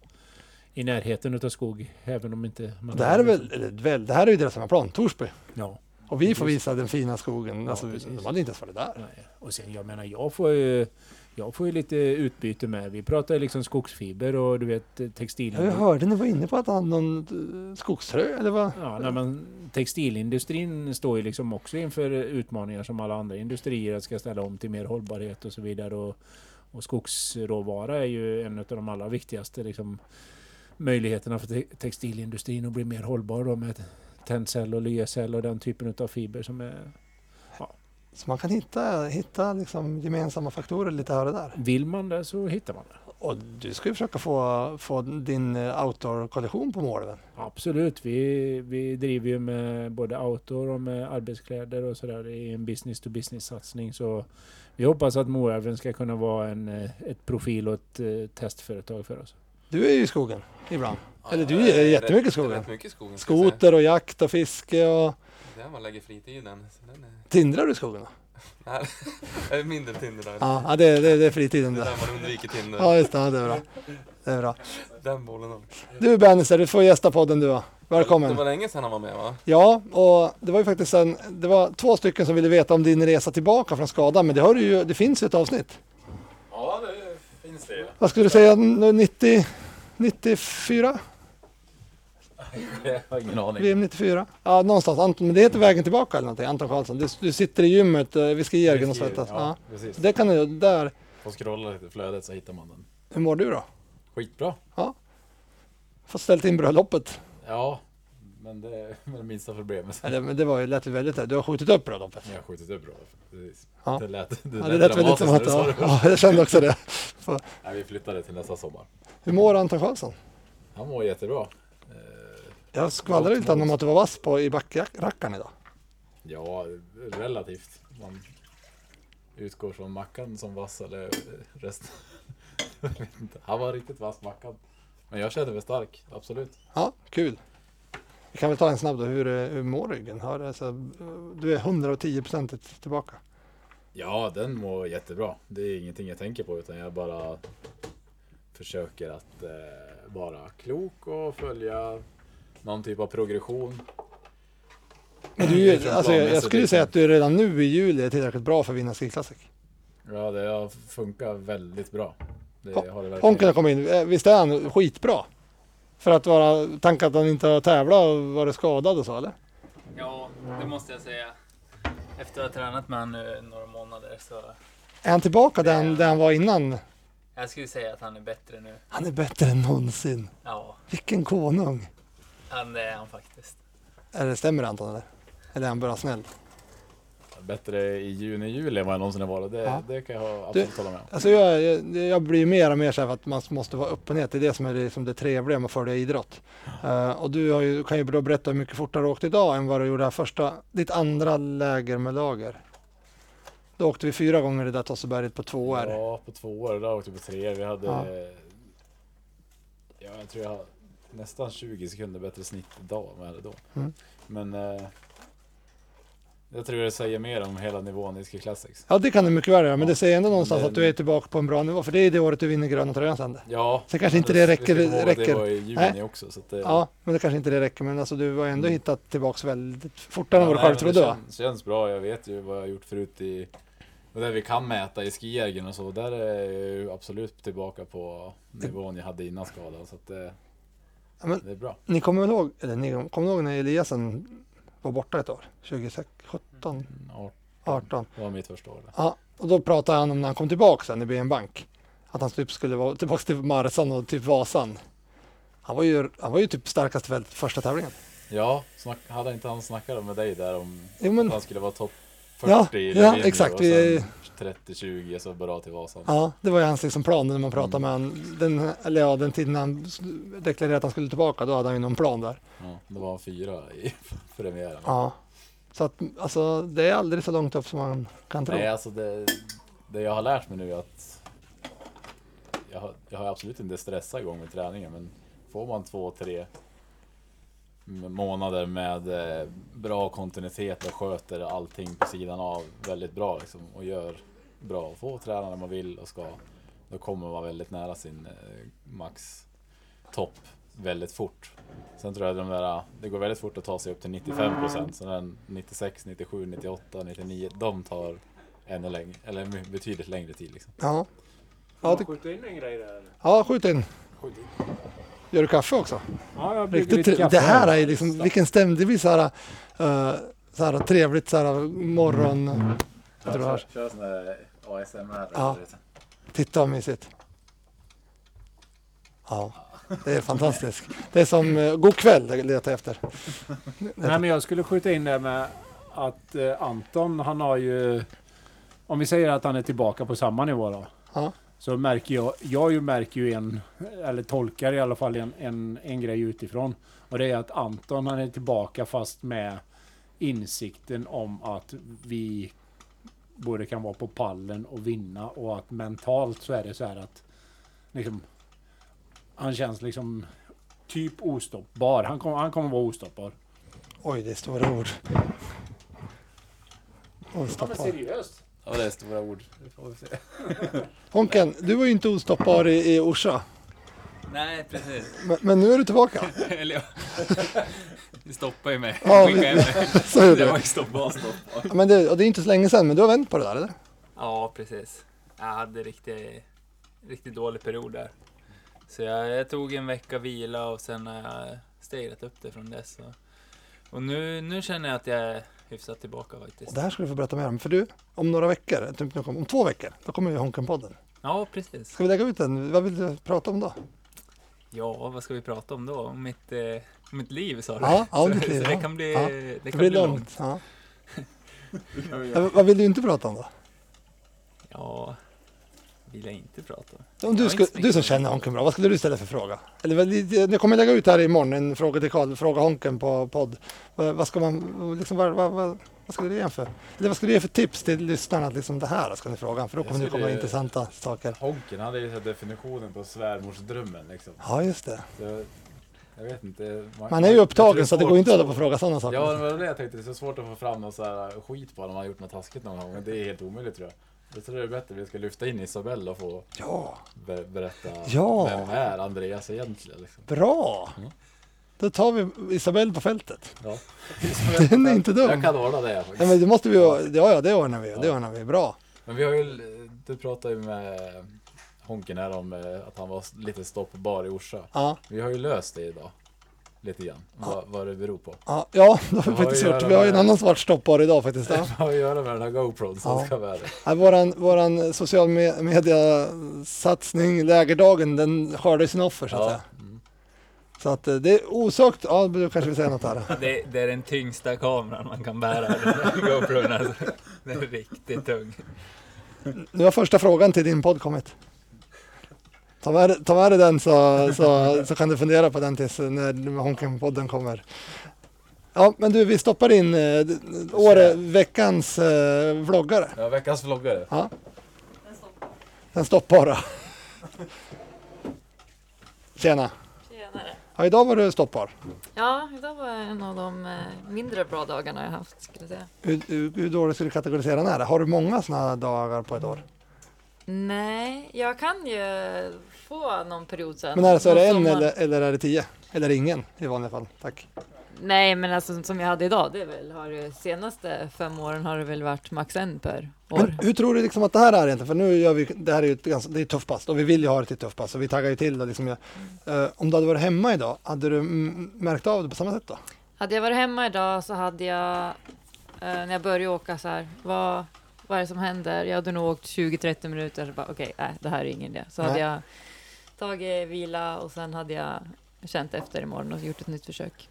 i närheten utav skog, även om inte man Det här är väl, eller, väl, det här är ju deras hemmaplan, Torsby. Ja. Och vi får Precis. visa den fina skogen. Ja, Alltså, precis. de hade inte ens varit där. Nej. Och sen, jag menar, jag får ju jag får ju lite utbyte med. Vi pratar liksom skogsfiber och du vet textil. Jag hörde ni var inne på att han hade någon eh, skogströ, eller vad? Ja, nej, men textilindustrin står ju liksom också inför utmaningar som alla andra industrier, att ska ställa om till mer hållbarhet och så vidare. Och, och skogsråvara är ju en av de allra viktigaste liksom, möjligheterna för te- textilindustrin att bli mer hållbar då, med Tencel och lyocell och den typen av fiber som är... Ja. Så man kan hitta, hitta liksom gemensamma faktorer lite här och där. Vill man det så hittar man det. Och du ska ju försöka få, få din eh, outdoor-kollektion på Moelven. Absolut, vi, vi driver ju med både outdoor och med arbetskläder och sådär i en business-to-business-satsning. Så vi hoppas att Moelven ska kunna vara en, ett profil och ett eh, testföretag för oss. Du är ju i skogen ibland. Ja, Eller du jag är är jättemycket i rätt- skogen. rätt mycket i skogen, ska jag Skoter och jakt och fiske och... Det är man lägger fritiden. Så den är... Tindrar du i skogen då? Nej, det är mindre Tinder där. Ja, ja, det, det, det är fritiden Det är där. där man undviker Tinder. Ja, just det. Ja, det är bra. Det är bra. Den bollen har. Du Bannister, du får gästa podden du va? Välkommen. Det var länge sedan han var med va? Ja, och det var ju faktiskt en, det var två stycken som ville veta om din resa tillbaka från skadan, men det, har du ju, det finns ju ett avsnitt. Ja, det finns det. Vad skulle du säga, nittio, nittiofyra? Jag har ingen aning. V M nittiofyra. Ja, någonstans. Anton, men det heter Vägen tillbaka eller någonting. Anton Karlsson. Du, du sitter i gymmet eh, vid Skijärgen och svettas. Ja, Ja. precis. Det kan du där. Får scrolla lite i flödet så hittar man den. Hur mår du då? Skitbra. Ja. Får ställt in bröllopet. Ja, men det är det minsta problemet. Eller, men det var ju lätt väldigt. Du har skjutit upp bröllopet. Jag har skjutit upp bröllopet. Precis. Ja. Det lät, det ja, lät, det lät väldigt som att, ja, ja, jag kände också det. Nej, vi flyttade till nästa sommar. Hur mår Anton Karlsson? Han mår jättebra. Jag skvallrade lite om att du var vass på i backrackaren idag. Ja, relativt. Man utgår från Mackan som vass eller resten. Jag vet inte. Han var riktigt vass, Mackan. Men jag kände mig stark, absolut. Ja, kul. Vi kan väl ta en snabb då. Hur, hur mår ryggen? Har, alltså, du är hundratio procent tillbaka. Ja, den mår jättebra. Det är ingenting jag tänker på utan jag bara försöker att eh, vara klok och följa någon typ av progression. Men du, är, alltså, jag, jag skulle säga att du redan nu i juli är tillräckligt bra för att vinna Ski Classic. Ja, det har funkat väldigt bra. Det har det verkligen. Honken kom in. Visst är han skitbra? För att vara tanken att han inte har tävlat och varit skadad och så, eller? Ja, det måste jag säga. Efter att ha tränat med honom nu några månader så... Är han tillbaka där han, där han var innan? Jag skulle säga att han är bättre nu. Han är bättre än någonsin. Ja. Vilken konung. Han är han faktiskt. Är det stämmer Anton eller? Eller är han bara snäll? Bättre i juni, juli än vad jag någonsin har varit. Det, Ja. det kan jag absolut hålla med om. Alltså jag, jag, jag blir mer och mer så här för att man måste vara öppenhet. Det är det som är det, som det trevliga med att följa idrott. Uh, och du har ju, kan ju då berätta hur mycket fortare du åkte idag än vad du gjorde här första, ditt andra läger med lager. Då åkte vi fyra gånger det där Tosseberget på två år. Ja, på två år. Då åkte vi på tre. Vi hade... Ja. Ja, jag tror jag har nästan tjugo sekunder bättre snitt idag med det då. Mm. Men... Eh, jag tror det säger mer om hela nivån i Ski Classics. Ja, det kan det mycket väl göra, men Ja. det säger ändå någonstans det, att du är tillbaka på en bra nivå. För det är det året du vinner gröna tröjan sen. Ja. Sen kanske inte det räcker. Det, det, räcker. det var i juni Nej. också. Så att det, Ja, men det kanske inte det räcker. Men alltså, du har ändå Mm. hittat tillbaka väldigt fortare än vad du nej, själv men trodde. det va? känns, känns bra. Jag vet ju vad jag har gjort förut i... Och där vi kan mäta i Skijärgen och så. Där är jag ju absolut tillbaka på nivån jag hade innan skadan. Så att det, Ja, men det är bra. Ni kommer väl ihåg, eller ni kommer ihåg när Eliasen var borta ett år? tjugosjutton? arton. Det var mitt första år. Där. Ja, och då pratade han om när han kom tillbaka sen i B M Bank. Att han typ skulle vara tillbaka till Marsan och typ Vasan. Han var ju, han var ju typ starkast väl första tävlingen. Ja, snack, hade inte han snackat med dig där om Jo, men- att han skulle vara topp fyrtio Ja, i ja, Lavinia exakt. och Vi- sen trettio tjugo så bra till Vasan. Ja, det var ju hans liksom plan när man pratade med han. Den, eller ja, den tiden han deklarerade att han skulle tillbaka, då hade han ju någon plan där. Ja, det var en fyra i premiären. Ja. Så att alltså, det är aldrig så långt upp som man kan tro. Nej, alltså det, det jag har lärt mig nu är att jag har, jag har absolut inte stressat igång med träningen, men får man två, tre månader med eh, bra kontinuitet och sköter allting på sidan av väldigt bra liksom, och gör bra och får träna när man vill och ska, då kommer man väldigt nära sin eh, max topp väldigt fort. Sen tror jag de där, det går väldigt fort att ta sig upp till nittiofem procent, så den nittiosex, nittiosju, nittioåtta, nittionio, de tar ännu längre, eller betydligt längre tid liksom. Ja. Ja, Ja, du det, skjuta in en grej där? ja, skjut in. Skjut in. Gör du kaffe också? Ja, jag brygger Riktigt, lite kaffe det här här. är liksom, vilken stämning, det blir så här, uh, så här trevligt så här morgon. Jag tror det här. Kör sån där A S M R. Ja. Titta vad mysigt. Ja, det är fantastiskt. Det är som uh, god kväll jag letar efter. Nej, men jag skulle skjuta in det med att eh, Anton, han har ju, om vi säger att han är tillbaka på samma nivå då, Ja. så märker jag, jag ju märker ju en, eller tolkar i alla fall en, en, en grej utifrån, och det är att Anton, han är tillbaka fast med insikten om att vi både kan vara på pallen och vinna, och att mentalt så är det så här att liksom, han känns liksom typ ostoppbar. Han kommer, han kommer vara ostoppbar. Oj, det är stora ord. Ja, men seriöst. Ja, det är stora ord. Det får vi se. Honken, du var ju inte ostoppbar i, i Orsa. Nej, precis. Men, men nu är du tillbaka. Eller ja. Det stoppar ju mig. Ja, Skicka hem mig. så är det. Det var ju stoppbar, stoppbar. Ja, men det, och det är inte så länge sedan, men du har vänt på det där, eller? Ja, precis. Jag hade riktigt, riktigt dålig period där. Så jag, jag tog en vecka vila och sen har jag stegrat upp det från dess. Och, och nu, nu känner jag att jag är hyfsat tillbaka faktiskt. Det här ska du få berätta mer om. För du, om några veckor, typ om två veckor, då kommer ju Honken-podden. Ja, precis. Ska vi lägga ut den? Vad vill du prata om då? Ja, vad ska vi prata om då? Om mitt, eh, mitt liv, sa du? Ja, ja om så, ditt liv. så det ja. kan bli, ja. det det kan blir bli långt. långt. Ja. ja, vad vill du inte prata om då? Ja, vill jag inte prata om. Om du, skulle, du som känner Honken bra, vad skulle du ställa för fråga? Eller jag kommer lägga ut här imorgon en fråga till Karl, fråga Honken på podd. Vad, vad ska man, liksom, vad, vad, vad, vad skulle du ge för, eller vad skulle du ge för tips till lyssnarna att liksom det här ska ni fråga? För då kommer det komma intressanta saker. Honken hade ju definitionen på svärmorsdrömmen liksom. Ja, just det. Så, jag vet inte. Man, man är ju upptagen så det går inte att hålla på och fråga sådana saker. Ja, det var det jag tänkte. Det är så svårt att få fram någon så här skit på när man har gjort något taskigt någon gång. Men det är helt omöjligt tror jag. Jag tror det är bättre att vi ska lyfta in Isabelle och få ja. ber- berätta ja. vem är Andreas egentligen. Liksom. Bra! Mm. Då tar vi Isabelle på fältet. Ja. Den är inte dum. Jag kan ordna det. Ja, men det måste vi ja, ja, det ordnar vi. Ja. Det ordnar vi. Bra. Men vi har ju, du pratade ju med Honken här om att han var lite stoppbar i Orsa. Ja. Vi har ju löst det idag. Lite grann. Ja. Vad, vad det beror på. Ja, ja det har vi faktiskt gjort. Vi har ju en annan svart stoppbar idag faktiskt. Ja. Vad har att göra med den här GoPron som ja. ska vara det? Ja, våran, våran social media satsning, lägerdagen, den skördar sin offer så att ja. säga. Mm. Så att det är osökt, ja du kanske vill säga något här. Det, det är den tyngsta kameran man kan bära, den GoPron alltså. Den är riktigt tung. Nu har första frågan till din podd kommit. Ta med, ta med dig den så, så, så kan du fundera på den tills när Honken-podden kommer. Ja, men du, vi stoppar in eh, år, veckans eh, vloggare. Ja, veckans vloggare. Ja. Den stoppbara. Tjena. Tjenare. Ja, idag var du stoppbar. Ja, idag var en av de eh, mindre bra dagarna jag haft, skulle jag säga. Hur, hur, hur dåligt skulle du kategorisera den här? Har du många sådana dagar på ett år? Nej, jag kan ju få någon period sen. Men är det så är det en sommar. eller, eller är det tio? Eller ingen i vanliga fall? Tack. Nej, men alltså som jag hade idag, det är väl, har det senaste fem åren har det väl varit max en per år. Men hur tror du liksom att det här är egentligen? För nu gör vi, det här är ju ett ganska, det är ett tufft pass och vi vill ju ha det till ett tufft pass och vi taggar ju till det liksom. Mm. Uh, om du hade varit hemma idag, hade du m- märkt av det på samma sätt då? Hade jag varit hemma idag så hade jag, uh, när jag började åka så här, vad, vad är det som händer? Jag hade nog åkt tjugo till trettio minuter så bara okej, okay, nej det här är ingen idé. Så nej. hade jag tagit vila och sen hade jag känt efter imorgon och gjort ett nytt försök.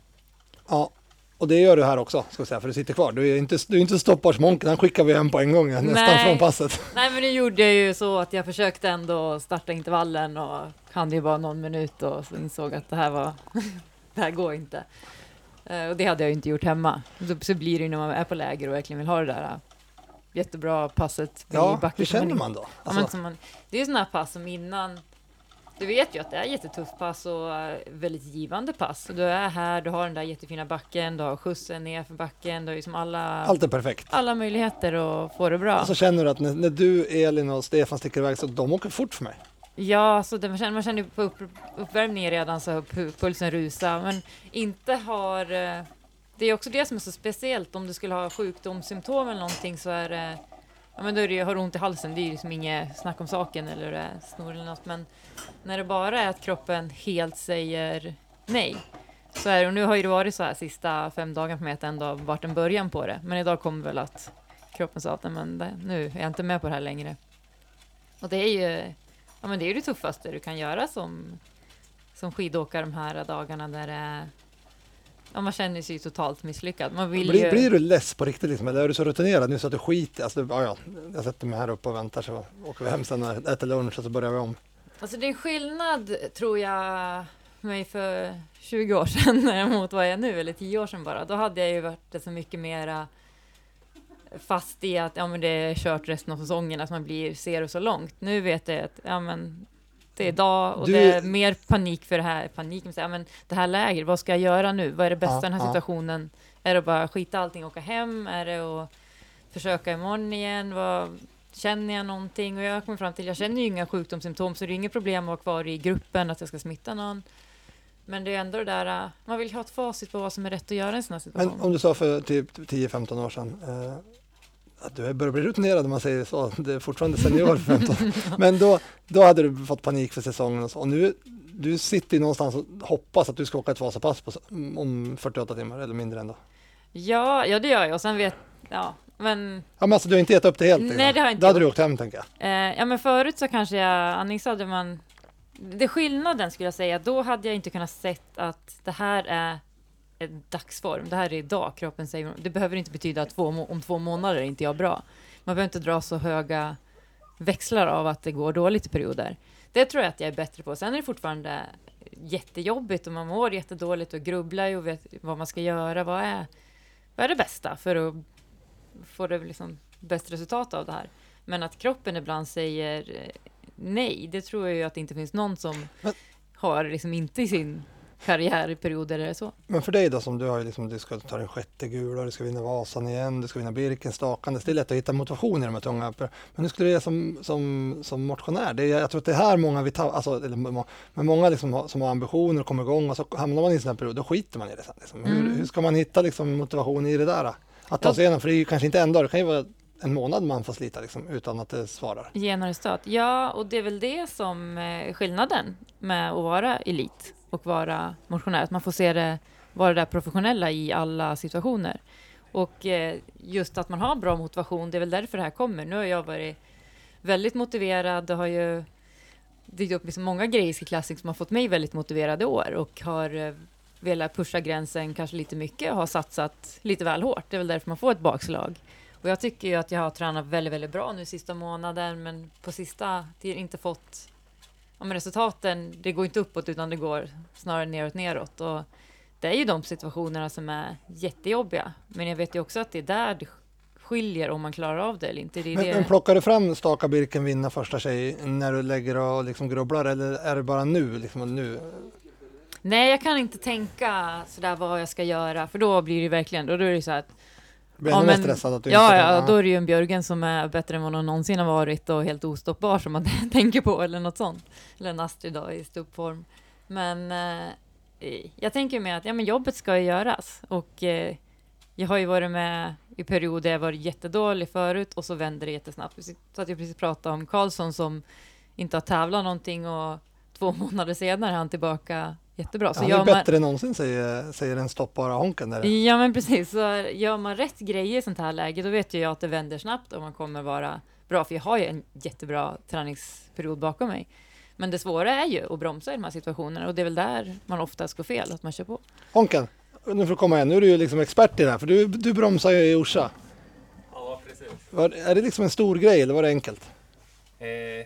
Ja, och det gör du här också, ska jag säga, för du sitter kvar. Du är inte, du är inte stopparsmonken, han skickar vi hem på en gång, nästan Nej. från passet. Nej, men det gjorde jag ju så att jag försökte ändå starta intervallen och hade ju bara någon minut och så insåg att det här var, det här går inte. Uh, och det hade jag ju inte gjort hemma. Så, så blir det ju när man är på läger och verkligen vill ha det där uh, jättebra passet. Ja, hur känner man då? Alltså, ja, men som man, det är ju sådana här pass som innan. Du vet ju att det är jättetufft pass och uh, väldigt givande pass. Så du är här, du har den där jättefina backen, du har skjutsen ner för backen, du har ju som alla... Allt är perfekt. Alla möjligheter att få det bra. Och så känner du att när, när du, Elin och Stefan sticker iväg så de åker fort för mig. Ja, så det, man känner, man känner på upp, uppvärmningen redan så pu- pulsen rusar, men inte har... Uh, det är också det som är så speciellt. Om du skulle ha sjukdomssymptom eller någonting så är det... Ja, men då är det, har du ont i halsen, det är ju liksom inget snack om saken eller äh, snor eller något. Men när det bara är att kroppen helt säger nej. Så är det, och nu har ju det varit så här sista fem dagarna för mig att det ändå har varit en början på det. Men idag kommer väl att kroppen sa att nej, men det, nu är jag inte med på det här längre. Och det är ju, ja, men det, är ju det tuffaste du kan göra som, som skidåkare de här dagarna där det är... Ja, man känner sig ju totalt misslyckad. Man vill blir, ju... blir du less på riktigt liksom? Eller är du så rutinerad nu så att du skiter? Alltså, ja, ja, jag sätter mig här uppe och väntar så åker vi hem sen och äter lunch och så börjar vi om. Alltså det är en skillnad tror jag mig för tjugo år sedan mot vad jag är nu, eller tio år sedan bara. Då hade jag ju varit så mycket mera fast i att ja, men det är kört resten av säsongen, att man blir, ser det så långt. Nu vet jag att ja, men det är idag och du... det är mer panik för det här. Panik, men, ja, men det här läget, vad ska jag göra nu? Vad är det bästa i ja, den här ja. situationen? Är det bara skita allting och åka hem? Är det att försöka imorgon igen? Vad, känner jag någonting? Och jag kommer fram till, jag känner ju inga sjukdomssymptom så det är inget problem att vara kvar i gruppen, att jag ska smitta någon. Men det är ändå det där, man vill ha ett facit på vad som är rätt att göra i en sån här situation. Men om du sa för typ tio femton år sedan eh, att du börjar bli rutinerad om man säger så, det är fortfarande senior för femton. Men då, då hade du fått panik för säsongen och så. Och nu, du sitter ju någonstans och hoppas att du ska åka ett Vasapass på, om fyrtioåtta timmar eller mindre ändå. Ja, ja det gör jag och sen vet, ja men... Ja men alltså du har inte gett upp det helt? Nej liksom. det har jag inte Då hade gjort. du åkt hem tänker jag. Eh, ja men förut så kanske jag, Annix hade man... Det skillnaden skulle jag säga, då hade jag inte kunnat sett att det här är en dagsform. Det här är idag, kroppen säger. Det behöver inte betyda att två, om två månader är inte jag bra. Man behöver inte dra så höga växlar av att det går dåligt i perioder. Det tror jag att jag är bättre på. Sen är det fortfarande jättejobbigt och man mår jättedåligt och grubblar och vet vad man ska göra. Vad är, vad är det bästa för att få det liksom bäst resultat av det här? Men att kroppen ibland säger nej, det tror jag ju att det inte finns någon som men, har liksom inte i sin karriärperiod eller så. Men för dig då som du har liksom, du ska ta den sjätte gula, du ska vinna Vasan igen, du ska vinna Birkenstakandes. Det är lätt att hitta motivation i de här tunga. Men nu skulle det som, som, som motionär, det är, jag tror att det är här många vi tar, alltså, eller, men många liksom har, som har ambitioner och kommer igång och så hamnar man i en sån här period, då skiter man i det sen. Liksom. Mm. Hur, hur ska man hitta liksom, motivation i det där? Att ta sig igenom, för det är ju kanske inte en dag, det kan ju vara en månad man får slita liksom, utan att det svarar. Genrestat. Ja, och det är väl det som är skillnaden med att vara elit och vara motionär. Att man får se det, vara där professionella i alla situationer. Och eh, just att man har bra motivation, det är väl därför det här kommer. Nu har jag varit väldigt motiverad. Det har ju dykt upp liksom många grejer i klassen som har fått mig väldigt motiverad i år. Och har eh, velat pusha gränsen kanske lite mycket och har satsat lite väl hårt. Det är väl därför man får ett bakslag. Och jag tycker ju att jag har tränat väldigt, väldigt bra nu sista månaden. Men på sista tid inte fått... Ja, men resultaten, det går inte uppåt utan det går snarare neråt neråt. Och det är ju de situationerna som är jättejobbiga. Men jag vet ju också att det är där det skiljer om man klarar av det eller inte. Det är men, det... men plockar du fram Staka Birken vinna första tjej när du lägger och liksom grubblar eller är det bara nu? Liksom, nu? Nej, jag kan inte tänka sådär vad jag ska göra. För då blir det verkligen, då är det så här att blir ja, men, stressad att du ja, inte ja, då är det ju en Björgen som är bättre än vad någon någonsin har varit och helt ostoppbar som man tänker på eller något sånt. Eller en Astrid då i ståuppform. Men eh, jag tänker mig att ja, men jobbet ska ju göras och eh, jag har ju varit med i perioder där jag varit jättedålig förut och så vänder det jättesnabbt. Så att jag precis pratade om Karlsson som inte har tävlat någonting och två månader senare är han tillbaka jättebra. Så han är man, bättre än någonsin säger, säger den stoppbara honken. Där. Ja men precis, så gör man rätt grejer i sånt här läge då vet jag att det vänder snabbt och man kommer vara bra. För jag har ju en jättebra träningsperiod bakom mig. Men det svåra är ju att bromsa i de här situationerna och det är väl där man oftast går fel, att man kör på. Honken, nu får du komma igen. Nu är du ju liksom expert i det här för du, du bromsar ju i Orsa. Ja precis. Var, är det liksom en stor grej eller var det enkelt? Eh,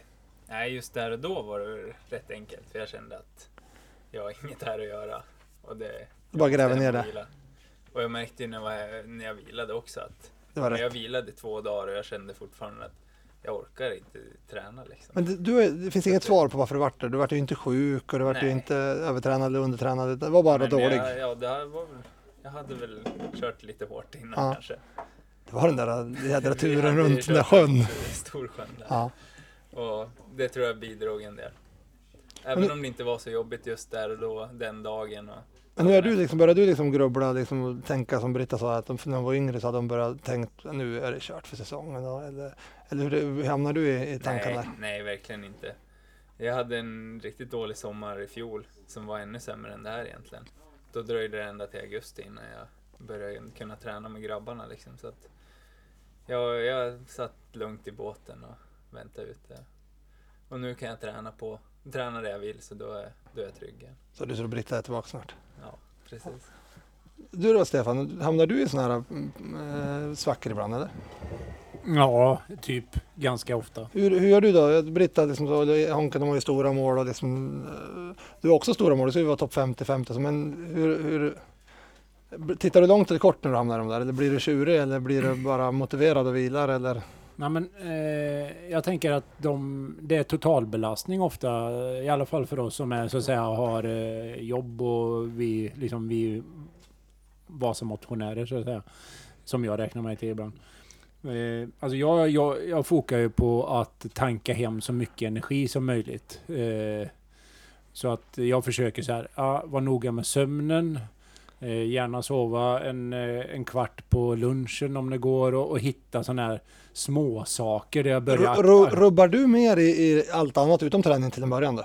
nej just där och då var det rätt enkelt för jag kände att jag har inget här att göra. Och det, bara gräva ner det. Och jag märkte ju när jag, när jag vilade också att det var när rätt. jag vilade två dagar och jag kände fortfarande att jag orkar inte träna. Liksom. Men det, du är, det finns inget svar på varför du vart där. Du vart ju inte sjuk och du vart Nej. ju inte övertränad eller undertränad. Det var bara Men dålig. Jag, ja, det var väl, jag hade väl kört lite hårt innan ja. kanske. Det var den där jädra turen runt den där sjön. Stor sjön där. Ja. Och det tror jag bidrog en del. Även men, om det inte var så jobbigt just där och då, den dagen. Och, men nu är du liksom, började du liksom grubbla liksom, och tänka som Britta sa att de, när de var yngre så hade de börjat tänkt nu är det kört för säsongen då, eller, eller hur, hur hamnar du i, i tankarna? Nej, nej, verkligen inte. Jag hade en riktigt dålig sommar i fjol som var ännu sämre än det här egentligen. Då dröjde det ända till augusti innan jag började kunna träna med grabbarna liksom, så att jag, jag satt lugnt i båten och väntade ut det. Och nu kan jag träna på träna det jag vill så då är, då är jag trygg igen. Så du tror Britta är tillbaka snart? Ja, precis. Du då Stefan, hamnar du i sådana här äh, svackor ibland eller? Ja, typ ganska ofta. Hur, hur gör du då? Britta, liksom, så, Honken, de har ju stora mål och liksom, äh, du har också stora mål, så du var topp femtio femtio, men hur, hur tittar du långt eller kort när du hamnar de där? Eller blir du tjurig eller blir du bara motiverad och vilar eller? Nej, men, eh, jag tänker att de, det är totalbelastning ofta, i alla fall för oss som är, så att säga, har eh, jobb och vi, liksom, vi var som motionärer så att säga, som jag räknar mig till ibland. Eh, alltså jag, jag, jag fokar ju på att tanka hem så mycket energi som möjligt. Eh, så att jag försöker så här, ja, vara noga med sömnen. Eh, gärna sova en, en kvart på lunchen om det går och, och hitta sådana här små saker där jag börjar... R- rubbar du mer i, i allt annat utom träning till en början då?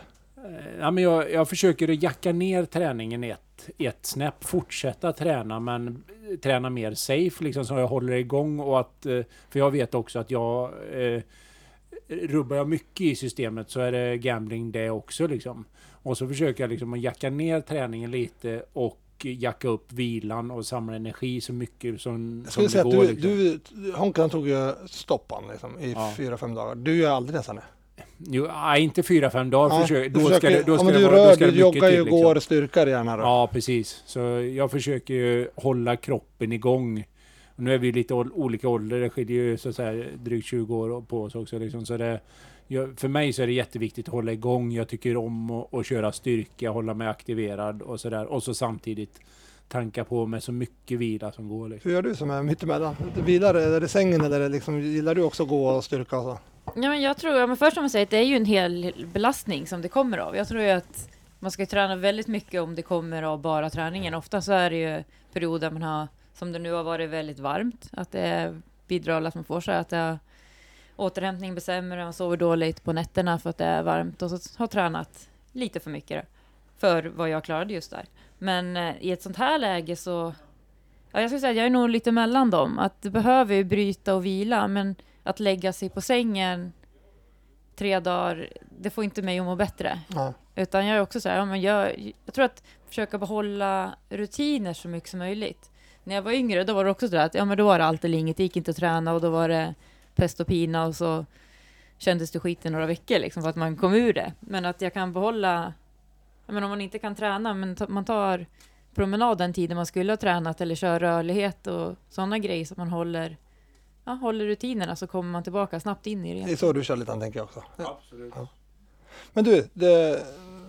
Ja, men jag, jag försöker att jacka ner träningen ett, ett snäpp. Fortsätta träna, men träna mer safe liksom, så jag håller igång. Och att, för jag vet också att jag eh, rubbar jag mycket i systemet så är det gambling det också. Liksom. Och så försöker jag liksom att jacka ner träningen lite och jacka upp vilan och samla energi så mycket som, jag som det säga går. Du, liksom. du, Honkan tog ju stoppan liksom, i ja. fyra, fem dagar. Du gör aldrig det sen nu? Jo, nej, inte fyra, fem dagar. Nej, försöker, då försöker, ska det, då ska ja, det du vara, rör, då ska du det joggar ju, till, liksom. går och styrkar gärna då. Ja, precis. Så jag försöker ju hålla kroppen igång. Och nu är vi lite å- olika ålder. Det skiljer ju så att säga, drygt tjugo år på oss också. Liksom. Så det, jag, för mig så är det jätteviktigt att hålla igång. Jag tycker om att, att köra styrka, hålla mig aktiverad och sådär. Och så samtidigt tanka på med så mycket vila som går. Liksom. Hur gör du som är mittemellan? Du vilar, är det sängen eller liksom, gillar du också att gå och styrka och så? Ja, men jag tror, ja, men först som man säger, att det är ju en hel belastning som det kommer av. Jag tror ju att man ska träna väldigt mycket om det kommer av bara träningen. Ofta så är det ju perioder man har, som det nu har varit väldigt varmt, att det bidrar att man får sig att det är återhämtning blir sämre, man sover dåligt på nätterna för att det är varmt och så har tränat lite för mycket för vad jag klarade just där. Men eh, i ett sånt här läge så, ja, jag skulle säga att jag är nog lite mellan dem. Att det behöver ju bryta och vila, men att lägga sig på sängen tre dagar, det får inte mig att må bättre. Ja. Utan jag är också så här, ja, men jag, jag tror att försöka behålla rutiner så mycket som möjligt. När jag var yngre, då var det också så att ja, men då var det allt eller inget, det gick inte att träna och då var det pest och pina och så kändes det skit i några veckor liksom, för att man kom ur det. Men att jag kan behålla, ja, men om man inte kan träna, men t- man tar promenad den tiden man skulle ha tränat eller kör rörlighet och sådana grejer så man håller, ja, håller rutinerna, så kommer man tillbaka snabbt in i det. Det är så du kör lite, tänker jag också. Absolut. Ja. Men du, det...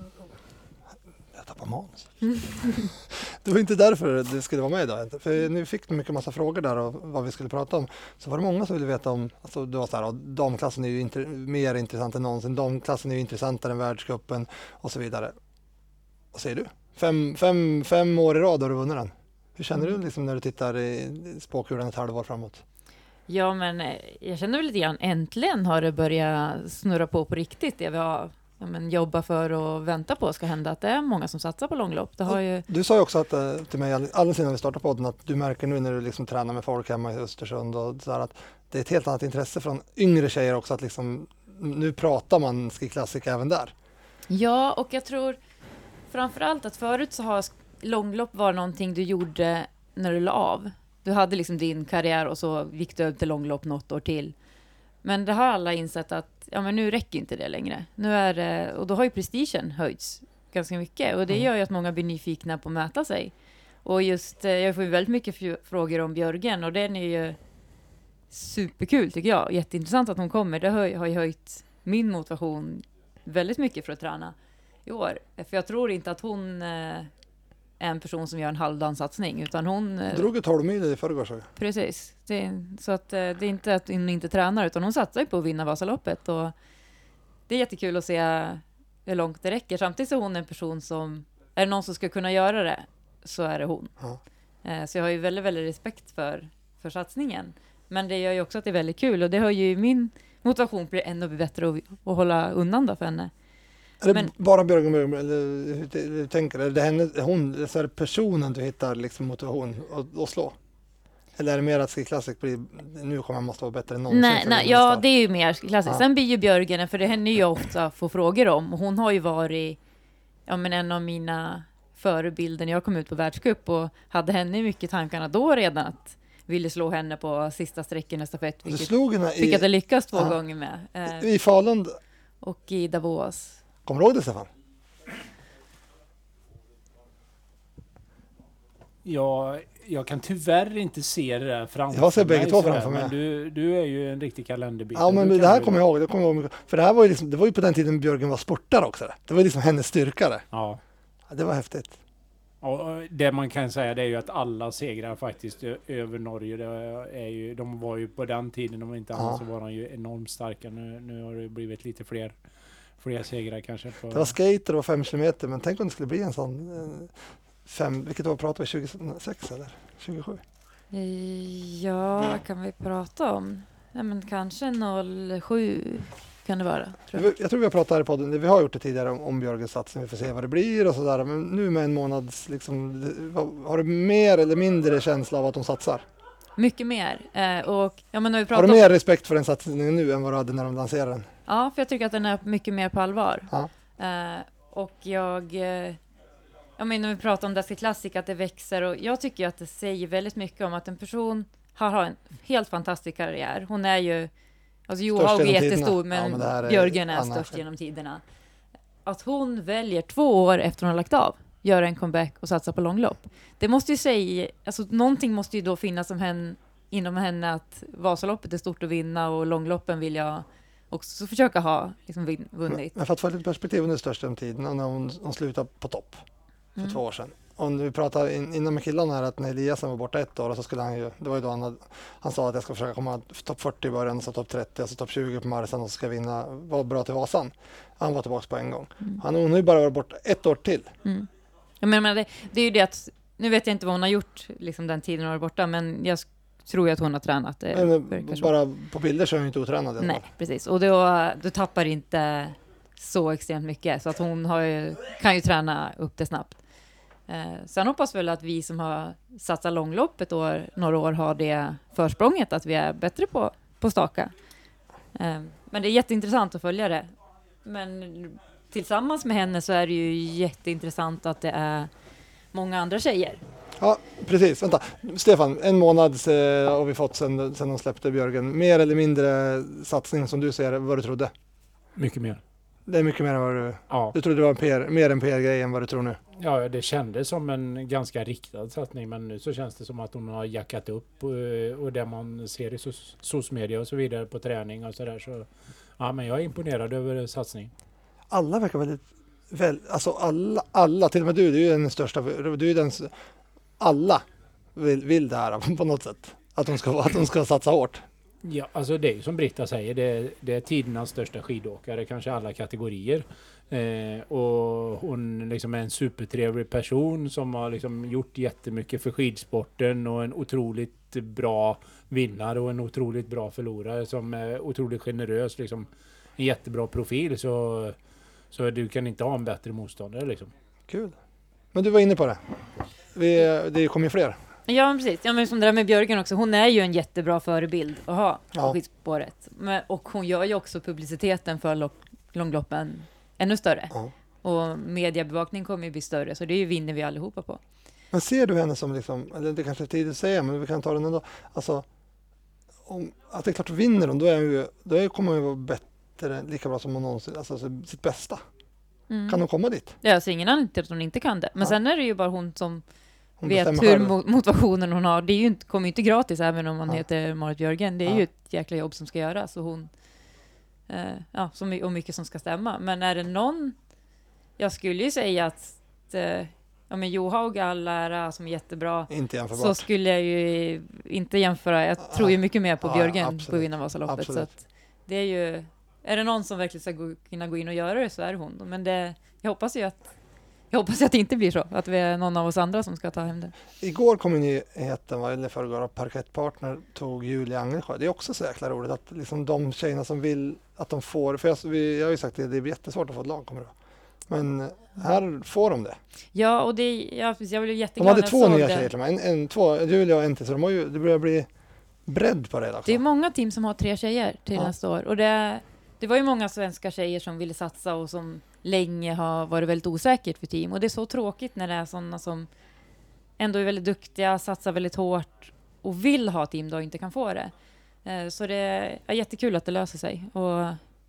jag tappar manus. Det var inte därför du skulle vara med idag. För nu fick du mycket massa frågor där och vad vi skulle prata om. Så var det många som ville veta om, alltså du var så här, damklassen är ju inter, mer intressant än någonsin. Damklassen är ju intressantare än världscupen och så vidare. Vad säger du? Fem, fem, fem år i rad har du vunnit den. Hur känner du liksom när du tittar i spåkulan ett halvår framåt? Ja, men jag känner väl lite grann, äntligen har det börjat snurra på på riktigt. Det vi har ja, men, jobbat för och vänta på ska hända, att det är många som satsar på långlopp. Det har ju... Du sa ju också att, till mig alldeles innan vi startade podden, att du märker nu när du liksom tränar med folk hemma i Östersund och så här, att det är ett helt annat intresse från yngre tjejer också, att liksom, nu pratar man Ski Classic även där. Ja, och jag tror framförallt att förut så har långlopp var någonting du gjorde när du la av. Du hade liksom din karriär och så gick du över till långlopp något år till. Men det har alla insett att ja, men nu räcker inte det längre. Nu är det, och då har ju prestigen höjts ganska mycket. Och det gör ju att många blir nyfikna på att mäta sig. Och just, jag får ju väldigt mycket f- frågor om Björgen. Och den är ju superkul tycker jag. Jätteintressant att hon kommer. Det har, har ju höjt min motivation väldigt mycket för att träna i år. För jag tror inte att hon är en person som gör en halvdanssatsning, utan hon drog ett tolv mil i förrgår så. Precis. Det är, så att det är inte att hon inte tränar, utan hon satsar ju på att vinna Vasaloppet, och det är jättekul att se hur långt det räcker. Samtidigt är hon en person som, är det någon som ska kunna göra det, så är det hon. Ja. Så jag har ju väldigt, väldigt respekt för, för satsningen. Men det gör ju också att det är väldigt kul, och det har ju min motivation blir ännu bättre att, att hålla undan då för henne. Är det Men, bara Björgen, eller hur, hur tänker du? Är det henne, hon, så är det personen du hittar liksom motivation att, att slå? Eller är det mer att Ski Classic blir, nu kommer man måste vara bättre än någonsin? nej, nej, ja, det är ju mer klassiskt. Ja. Sen blir ju Björgen, för det henne ju ofta får frågor om, och hon har ju varit ja, men en av mina förebilder när jag kom ut på världscup, och hade henne mycket tankarna då redan att ville slå henne på sista sträckan i stafett, vilket slog henne i, fick jag lyckas två ja, gånger med. Eh, I Falun och i Davos. Kommer du ihåg det, Stefan? Ja, jag kan tyvärr inte se det där framför jag ser bägge mig, två sådär, framför mig. Men du, du är ju en riktig kalenderbit. Ja, men Du det här kan kommer jag ihåg. Det kommer jag ihåg. För det här var ju, liksom, det var ju på den tiden Björgen var sportare också. Det var liksom hennes styrkare. Ja. Ja, det var häftigt. Och det man kan säga, det är ju att alla segrar faktiskt ö- över Norge, det är ju, de var ju på den tiden, om inte annat, Ja. så var de ju enormt starka. Nu, nu har det blivit lite fler, fler segrar kanske. På... Det var skater och fem kilometer, men tänk om det skulle bli en sån eh, fem, vilket år pratar vi? tjugosex eller tjugosju? Ja, vad kan vi prata om? Ja, men kanske noll sju, kan det vara. Tror jag. Jag, jag tror vi har pratat här i podden, vi har gjort det tidigare om, om Björgens satsning, vi får se vad det blir och sådär. Men nu med en månads, liksom, har du mer eller mindre känsla av att de satsar? Mycket mer. Eh, och, ja, men när vi pratar har du om... mer respekt för den satsningen nu än vad du hade när de lanserade den? Ja, för jag tycker att den är mycket mer på allvar. Ja. Eh, och jag... Eh, jag menar, när vi pratar om Deska Classic, att det växer. Och jag tycker att det säger väldigt mycket om att en person har, har en helt fantastisk karriär. Hon är ju... Alltså Johaug är jättestor, men, ja, men är Björgen är Anna störst genom tiderna. Att hon väljer två år efter hon har lagt av, göra en comeback och satsa på långlopp. Det måste ju säga, alltså någonting måste ju då finnas som henne, inom henne, att Vasaloppet är stort att vinna och långloppen vill jag också försöka ha liksom vin, vunnit. Men för att få lite perspektiv, hon är störst genom tiden när hon, hon slutade på topp för mm. två år sedan. Och vi pratade in, innan med killarna här att när Eliasson var borta ett år och så skulle han ju, det var ju då han, hade, han sa att jag ska försöka komma topp fyrtio i början, så topp trettio, alltså topp tjugo på Marsan och så ska jag vinna, vara bra till Vasan. Han var tillbaka på en gång. Mm. Han har nu bara varit borta ett år till. Mm. Jag menar, det, det är ju det att, nu vet jag inte vad hon har gjort liksom den tiden hon var borta, men jag tror ju att hon har tränat. Det men bara på bilder så är hon inte otränad. Nej, precis. Och då, då tappar inte så extremt mycket, så att hon har ju, kan ju träna upp det snabbt. Eh, sen hoppas väl att vi som har satsat långloppet år, några år har det försprånget att vi är bättre på, på staka. Eh, men det är jätteintressant att följa det. Men tillsammans med henne så är det ju jätteintressant att det är många andra tjejer. Ja, precis. Vänta. Stefan, en månad eh, har vi fått sen, sen de släppte Björgen. Mer eller mindre satsning som du ser vad du trodde? Mycket mer. Det är mycket mer än vad du... Ja. Du trodde det var en P R, mer en P R-grej än vad du tror nu? Ja, det kändes som en ganska riktad satsning, men nu så känns det som att hon har jackat upp och, och det man ser i socialmedia och så vidare på träning och sådär. Så, ja, men jag är imponerad över satsningen. Alla verkar väldigt... Väl, alltså alla, alla, till och med du, du är den största... Du är den, alla vill, vill det här på något sätt. Att de ska, att de ska satsa hårt. Ja, alltså det är ju som Britta säger, det, det är tidernas största skidåkare, kanske alla kategorier. Eh, och hon liksom är en supertrevlig person som har liksom gjort jättemycket för skidsporten och en otroligt bra vinnare och en otroligt bra förlorare som är otroligt generös, liksom en jättebra profil, så, så du kan inte ha en bättre motståndare liksom. Kul. Men du var inne på det. Vi, det kommer ju fler. Ja, precis. Ja, men som det där med Björgen också. Hon är ju en jättebra förebild att ha på ja. skidspåret. Men, och hon gör ju också publiciteten för lopp, långloppen ännu större. Ja. Och mediebevakning kommer ju bli större. Så det är ju vinner vi allihopa på. Men ser du henne som liksom, eller det kanske är tid att säga, men vi kan ta den ändå. Alltså, om, att det är klart vinner hon, då, är ju, då är, kommer hon ju vara bättre, lika bra som hon någonsin, alltså sitt bästa. Mm. Kan hon komma dit? Ja, alltså ingen annan till att hon inte kan det. Men ja. Sen är det ju bara hon som hon vet hur själv. motivationen hon har. Det är ju inte, kommer ju inte gratis även om man ja. heter Marit Björgen. Det är ja. ju ett jäkla jobb som ska göras. Och hon, eh, ja, så my- och mycket som ska stämma. Men är det någon, jag skulle ju säga att eh, ja, men Johaug all ära som är jättebra. Inte jämförbart. Så skulle jag ju inte jämföra. Jag ja. tror ju mycket mer på ja, Björgen ja, på att vinna Vasaloppet. Så att det är ju, är det någon som verkligen ska gå, kunna gå in och göra det, så är det hon. Men det, jag hoppas ju att Jag hoppas att det inte blir så, att vi är någon av oss andra som ska ta hem det. Igår kom nyheten, eller förrgår, att parkettpartner tog Julia Angelsjö. Det är också så jäkla roligt att liksom de tjejerna som vill att de får, för jag, vi, jag har ju sagt det, det blir jättesvårt att få ett lag, kommer det. Men här får de det. Ja, och det, ja, jag blev jätteglad. De hade två nya tjejer, en, en, två, Julia och en till, så de har ju, det börjar bli bredd på det också. Det är många team som har tre tjejer till ja. nästa år. Och det, det var ju många svenska tjejer som ville satsa och som länge har varit väldigt osäkert för team. Och det är så tråkigt när det är sådana som ändå är väldigt duktiga, satsar väldigt hårt och vill ha team då och inte kan få det. Så det är jättekul att det löser sig. Och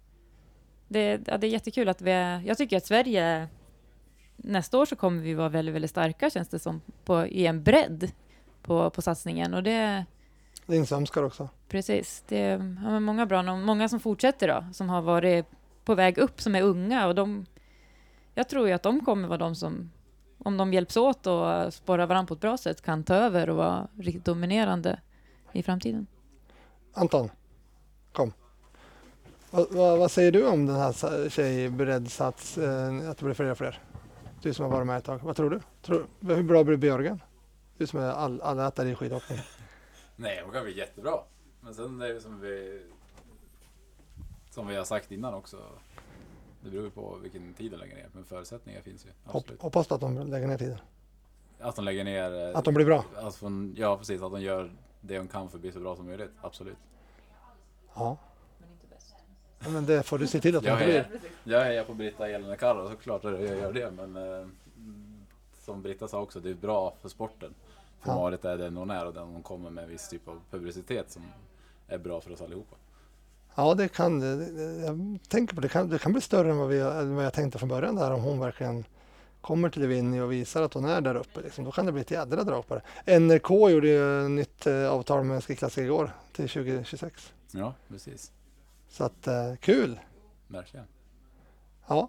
det, ja, det är jättekul att vi är, jag tycker att Sverige nästa år så kommer vi vara väldigt, väldigt starka, känns det som, på, i en bredd på, på satsningen. Och det Det är en svenskar också. Precis. Det är ja, många bra, många som fortsätter då, som har varit på väg upp, som är unga, och de, jag tror ju att de kommer vara de som, om de hjälps åt och spårar varandra på ett bra sätt, kan ta över och vara riktigt dominerande i framtiden. Anton, kom. Vad, vad, vad säger du om den här tjejbreddsats, eh, att det blir fler och fler? Du som har varit med ett tag. Vad tror du? Tror, hur bra blir Björgen? Du som är all, allätare i skidåkning. Nej, hon kan bli jättebra. Men sen är det som vi... som vi har sagt innan också, det beror ju på vilken tid de lägger ner, men förutsättningar finns ju. Absolut. Hoppas att de lägger ner tiden. Att de lägger ner... Att de blir bra. Att de, ja, precis. Att de gör det de kan för att bli så bra som möjligt. Absolut. Ja. Ja, men det får du se till att de blir. Jag är på Britta Elena Karra, så klart att jag gör det. Men eh, som Britta sa också, det är bra för sporten. För ja. Marit är den hon är och den hon kommer med en viss typ av publicitet som är bra för oss allihopa. Ja, det kan det. Jag tänker på det. Kan, det kan bli större än vad, vi, än vad jag tänkte från början där, om hon verkligen kommer till Vinny och visar att hon är där uppe. Liksom. Då kan det bli ett jädra drag på det. N R K gjorde ju ett nytt eh, avtal med skiklassiker igår till tjugo tjugosex. Ja, precis. Så att, eh, kul! Verkligen. Ja.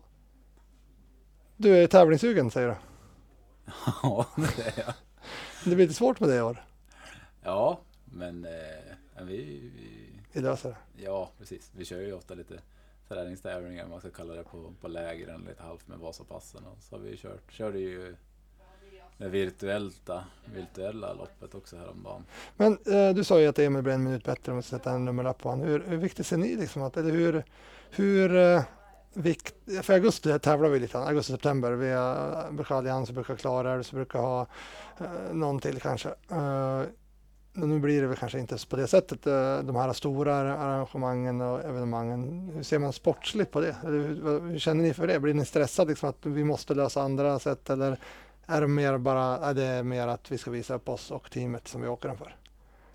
Du är tävlingssugen, säger du? Ja, det är jag. Det blir lite svårt med det i år. Ja, men eh, vi, vi... Vi löser det. Ja, precis. Vi kör ju ofta lite träningstävlingar, man ska kalla det, på, på lägren, lite halvt med Vasapassen. Och så har vi kört, körde ju det virtuella, virtuella loppet också häromdagen. Men eh, du sa ju att Emil blir en minut bättre om vi sätter en nummerlapp på honom. Hur, hur viktigt ser ni liksom att, eller hur, hur eh, vikt, för augusti tävlar vi lite, augusti-september. Vi har, brukar Allians, brukar klara det, så brukar ha eh, någon till kanske. Eh, nu blir det väl kanske inte på det sättet, de här stora arrangemangen och evenemangen. Hur ser man sportsligt på det? Eller hur, hur känner ni för det? Blir ni stressade liksom att vi måste lösa andra sätt, eller är det mer bara är det mer att vi ska visa upp oss och teamet som vi åker den för?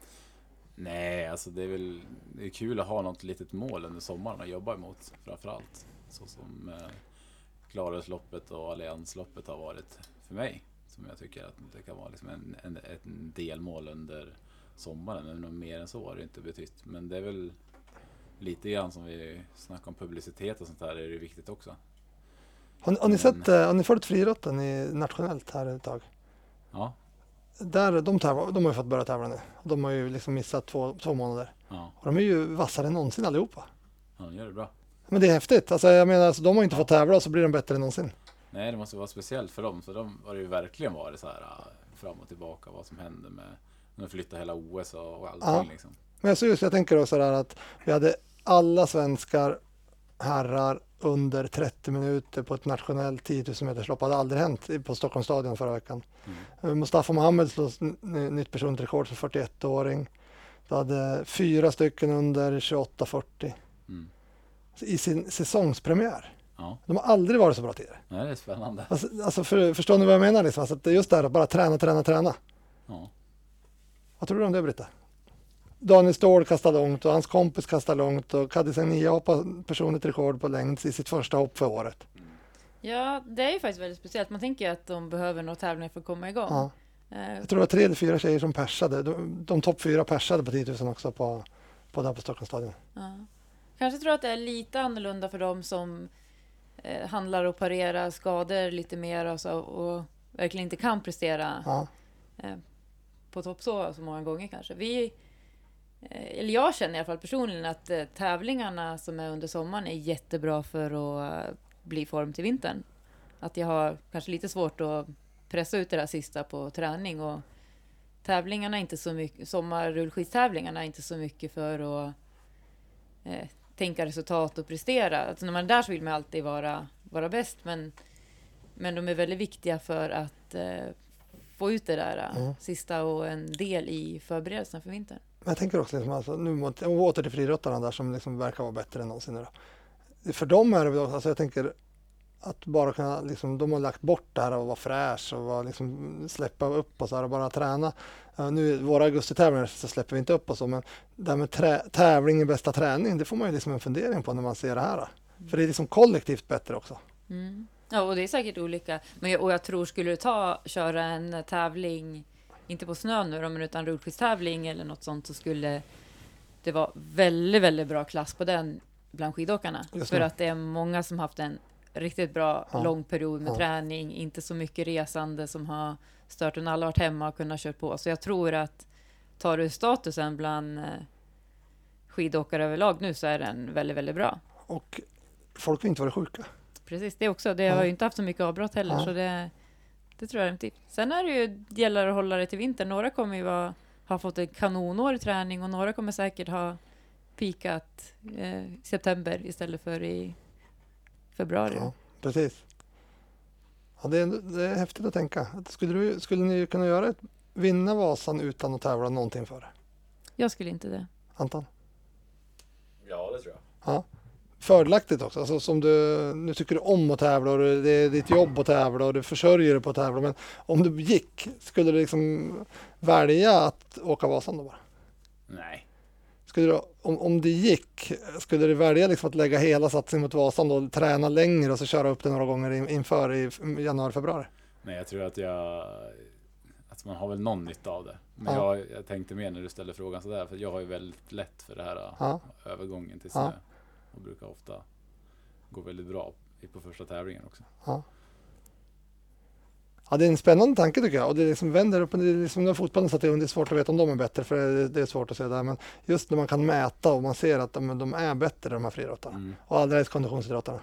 Nej, alltså det är väl det är kul att ha något litet mål under sommaren att jobba emot framförallt. Så som eh, Klarhetsloppet och Alliansloppet har varit för mig. Som jag tycker att det kan vara liksom en, en, en delmål under sommaren. Men mer än så har det inte betytt. Men det är väl lite grann som vi snackar om publicitet och sånt där, är det viktigt också. Har, har ni Men, sett, har ni följt friidrotten i nationellt här ett tag? Ja. Där, de, tävlar, de har ju fått börja tävla nu. De har ju liksom missat två, två månader. Ja. Och de är ju vassare än någonsin allihopa. Ja, de gör det bra. Men det är häftigt. Alltså, jag menar, alltså, de har inte fått tävla och så blir de bättre än någonsin. Nej, det måste vara speciellt för dem. Så de har ju verkligen varit så här fram och tillbaka vad som hände med när flytta hela O S och allting. Ja. Liksom. Men jag, just, jag tänker också där att vi hade alla svenskar herrar under trettio minuter på ett nationellt tio tusen meters lopp. Det hade aldrig hänt på Stockholms stadion förra veckan. Mm. Mustafa Mohamed slog nytt personrekord för fyrtioett-åring. Du hade fyra stycken under tjugoåtta fyrtio mm. i sin säsongspremiär. Ja. De har aldrig varit så bra tidigare. Nej, det är spännande. Alltså, alltså för, förstår ni vad jag menar? Liksom? Alltså, det är just det här att bara träna, träna, träna. Ja. Vad tror du om det, Britta? Daniel Ståhl kastade långt och hans kompis kastade långt och Kaddi Sagnia hoppade personligt rekord på längd i sitt första hopp för året. Ja, det är ju faktiskt väldigt speciellt. Man tänker ju att de behöver några tävlingar för att komma igång. Ja. Jag tror det var tre eller fyra tjejer som persade. De, de topp fyra persade på tio tusen också på, på, där på Stockholms stadion. Ja. Kanske tror att det är lite annorlunda för dem som eh, handlar och parerar skador lite mer och, så, och verkligen inte kan prestera ja. eh, på topp så, så många gånger kanske. Vi, eh, eller jag känner i alla fall personligen att eh, tävlingarna som är under sommaren är jättebra för att eh, bli i form till vintern. Att jag har kanske lite svårt att pressa ut det där sista på träning, och tävlingarna är inte så mycket, sommarrullskidstävlingarna är inte så mycket för att eh, tänka resultat och prestera. Alltså när man är där så vill man alltid vara, vara bäst, men, men de är väldigt viktiga för att eh, få ut det där mm. sista och en del i förberedelsen för vintern. Jag tänker också liksom, alltså, nu mot, åter till friidrottarna där som liksom verkar vara bättre än någonsin. Då. För dem är det väl, alltså jag tänker att bara kunna, liksom, de har lagt bort det här och vara fräsch och vara, liksom, släppa upp och så här och bara träna. Uh, nu våra augusti-tävlingar så släpper vi inte upp och så, men det här med trä- tävling i bästa träning, det får man ju liksom en fundering på när man ser det här. Mm. För det är liksom kollektivt bättre också. Mm. Ja, och det är säkert olika. Men jag, och jag tror, skulle du ta, köra en tävling, inte på snö nu då, men utan rullskidstävling eller något sånt, så skulle det vara väldigt, väldigt bra klass på den bland skidåkarna. För att det är många som haft en riktigt bra ja. lång period med ja. träning, inte så mycket resande som har stört, och alla har varit hemma och kunnat köra på. Så jag tror att tar du statusen bland eh, skidåkare överlag nu, så är den väldigt, väldigt bra. Och folk har inte varit sjuka. Precis, det också. Det har ja. ju inte haft så mycket avbrott heller, ja. så det, det tror jag är en tips. Sen är det ju, gäller att hålla det till vinter. Några kommer ju vara, ha fått ett kanonår i träning, och några kommer säkert ha pikat eh, i september istället för i februari. Ja, precis. Ja, det, är, det är häftigt att tänka. Skulle, du, skulle ni kunna göra ett, vinna Vasan utan att tävla någonting för det? Jag skulle inte det. Anton? Ja, det tror jag. Ja. Fördelaktigt också. Alltså, som du, nu tycker du om att tävla och det är ditt jobb att tävla och du försörjer dig på att tävla. Men om du gick, skulle du liksom välja att åka Vasan då bara? Nej. Skulle du, om, om det gick, skulle du välja liksom att lägga hela satsningen mot Vasan och träna längre och så köra upp det några gånger in, inför i januari, februari? Nej, jag tror att jag... Att man har väl någon nytta av det. Men Ja. jag, jag tänkte mer när du ställer frågan sådär. För jag har ju väldigt lätt för det här Ja. övergången till snö. Ja. Och brukar ofta gå väldigt bra på första tävlingen också. Ja. Ja, det är en spännande tanke tycker jag. Och det liksom vänder upp, det är liksom när fotbollen satt igång, det är svårt att veta om de är bättre, för det, det är svårt att se där. Men just när man kan mäta och man ser att de, de är bättre, de här friidrottarna. Mm. Och allra helst konditionsidrottarna.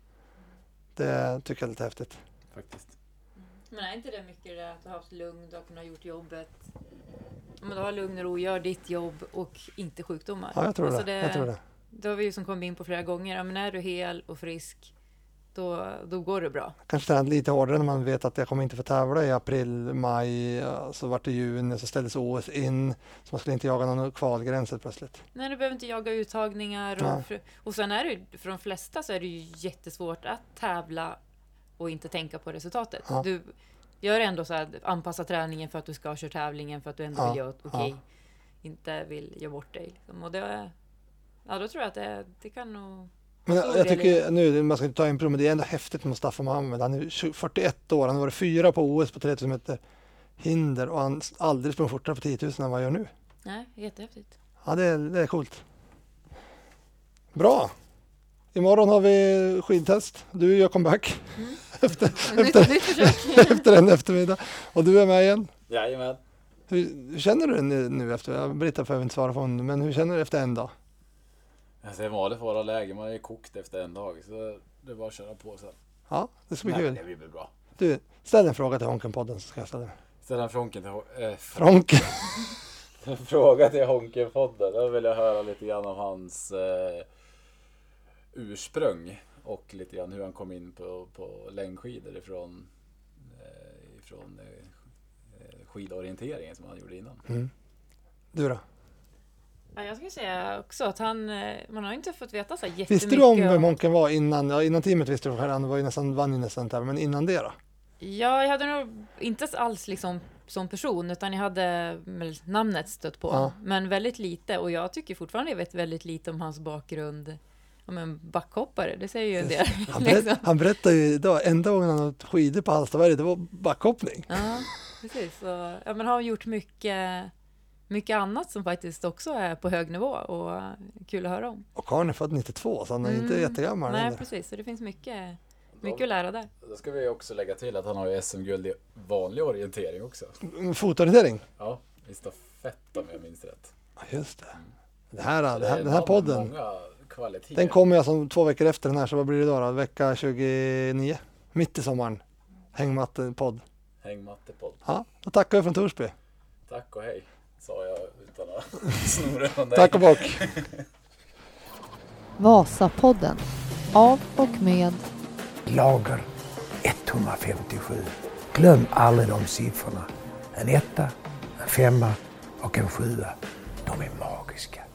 Det tycker jag är lite häftigt. Faktiskt. Men är inte det mycket det att du har haft lugn, du har kunnat gjort jobbet? Men du har lugn och ro, gör ditt jobb och inte sjukdomar. Ja, jag tror Alltså det. Jag tror det. Det har vi ju som kommit in på flera gånger. Ja, men är du hel och frisk, då, då går det bra. Kanske träna lite hårdare när man vet att jag kommer inte få tävla i april, maj, så vart det juni, så ställdes O S in. Så man skulle inte jaga någon kvalgränser plötsligt. Nej, du behöver inte jaga uttagningar. Nej. Och, för, och sen är det för de flesta så är det ju jättesvårt att tävla och inte tänka på resultatet. Ja. Du gör ändå så här, anpassa träningen för att du ska köra tävlingen, för att du ändå Ja. vill göra okej. Ja. Inte vill göra bort dig. Liksom. Och det, ja, då tror jag att det, det kan nog... Men stor jag del tycker i- nu, man ska inte ta in prov, men det är ändå häftigt med Mustafa Mohamed. Han är tjugo fyrtioett år, han har varit fyra på O S på tre tusen meter hinder och han har aldrig sprungit fortare på tio tusen än vad han gör nu. Nej, jättehäftigt. Ja, det är, det är coolt. Bra! Imorgon har vi skidtest. Du gör comeback Mm. efter, Nytt- efter, nytt försök. efter en eftermiddag. Och du är med igen. Jajamän. Hur, hur känner du nu, nu efter? Ja, Britta får jag inte svara på, men hur känner du efter en dag? Alltså, det är vanligt våra läge. Man är kokt efter en dag. Så det är bara att köra på sen. Ja, det ska bli Nej, kul. Det blir väl bra. Du, ställ en fråga till Honken-podden så ska jag ställa den. Ställ en fråga till... Äh, Fronken. En fråga till Honken-podden. Då vill jag höra lite grann om hans eh, ursprung. Och lite grann hur han kom in på, på längdskidor ifrån, eh, ifrån eh, skidorienteringen som han gjorde innan. Mm. Du då? Ja, jag skulle säga också att han, eh, man har inte fått veta så här jättemycket. Visste du om vem Honken var innan? Ja, innan teamet visste du, han var ju nästan, vann ju nästan där, men innan det då? Ja, jag hade nog inte alls liksom som person, utan jag hade väl namnet stött på. Ja. Men väldigt lite, och jag tycker fortfarande jag vet väldigt lite om hans bakgrund. Om en backhoppare, det säger ju en del. Han, berätt, liksom. han berättade ju idag, enda gången han åt skidor på Hallstaberg, det var backhoppning. Ja, precis. Så, ja, men har gjort mycket, mycket annat som faktiskt också är på hög nivå och kul att höra om. Och Karn är född nittiotvå, så han är inte Mm. jättegammal. Nej, heller. precis. Så det finns mycket, mycket att lära där. Då ska vi också lägga till att han har ju S M-guld i vanlig orientering också. Fotorientering? Ja, i stafett om jag minns rätt. Ja, just det. Det här, Så det här, är den här många- podden, Många kvaliteter. den kommer jag som två veckor efter den här, så vad blir det då? då? Vecka tjugonio, mitt i sommaren. Hängmatte-podd. Hängmattepodd. Ja, då tackar vi från Torsby. Tack och hej, sa jag utan att snurra från dig. Tack och bock. Vasapodden. Av och med Lager etthundrafemtiosju. Glöm aldrig de siffrorna. En etta, en femma och en sjua. De är magiska.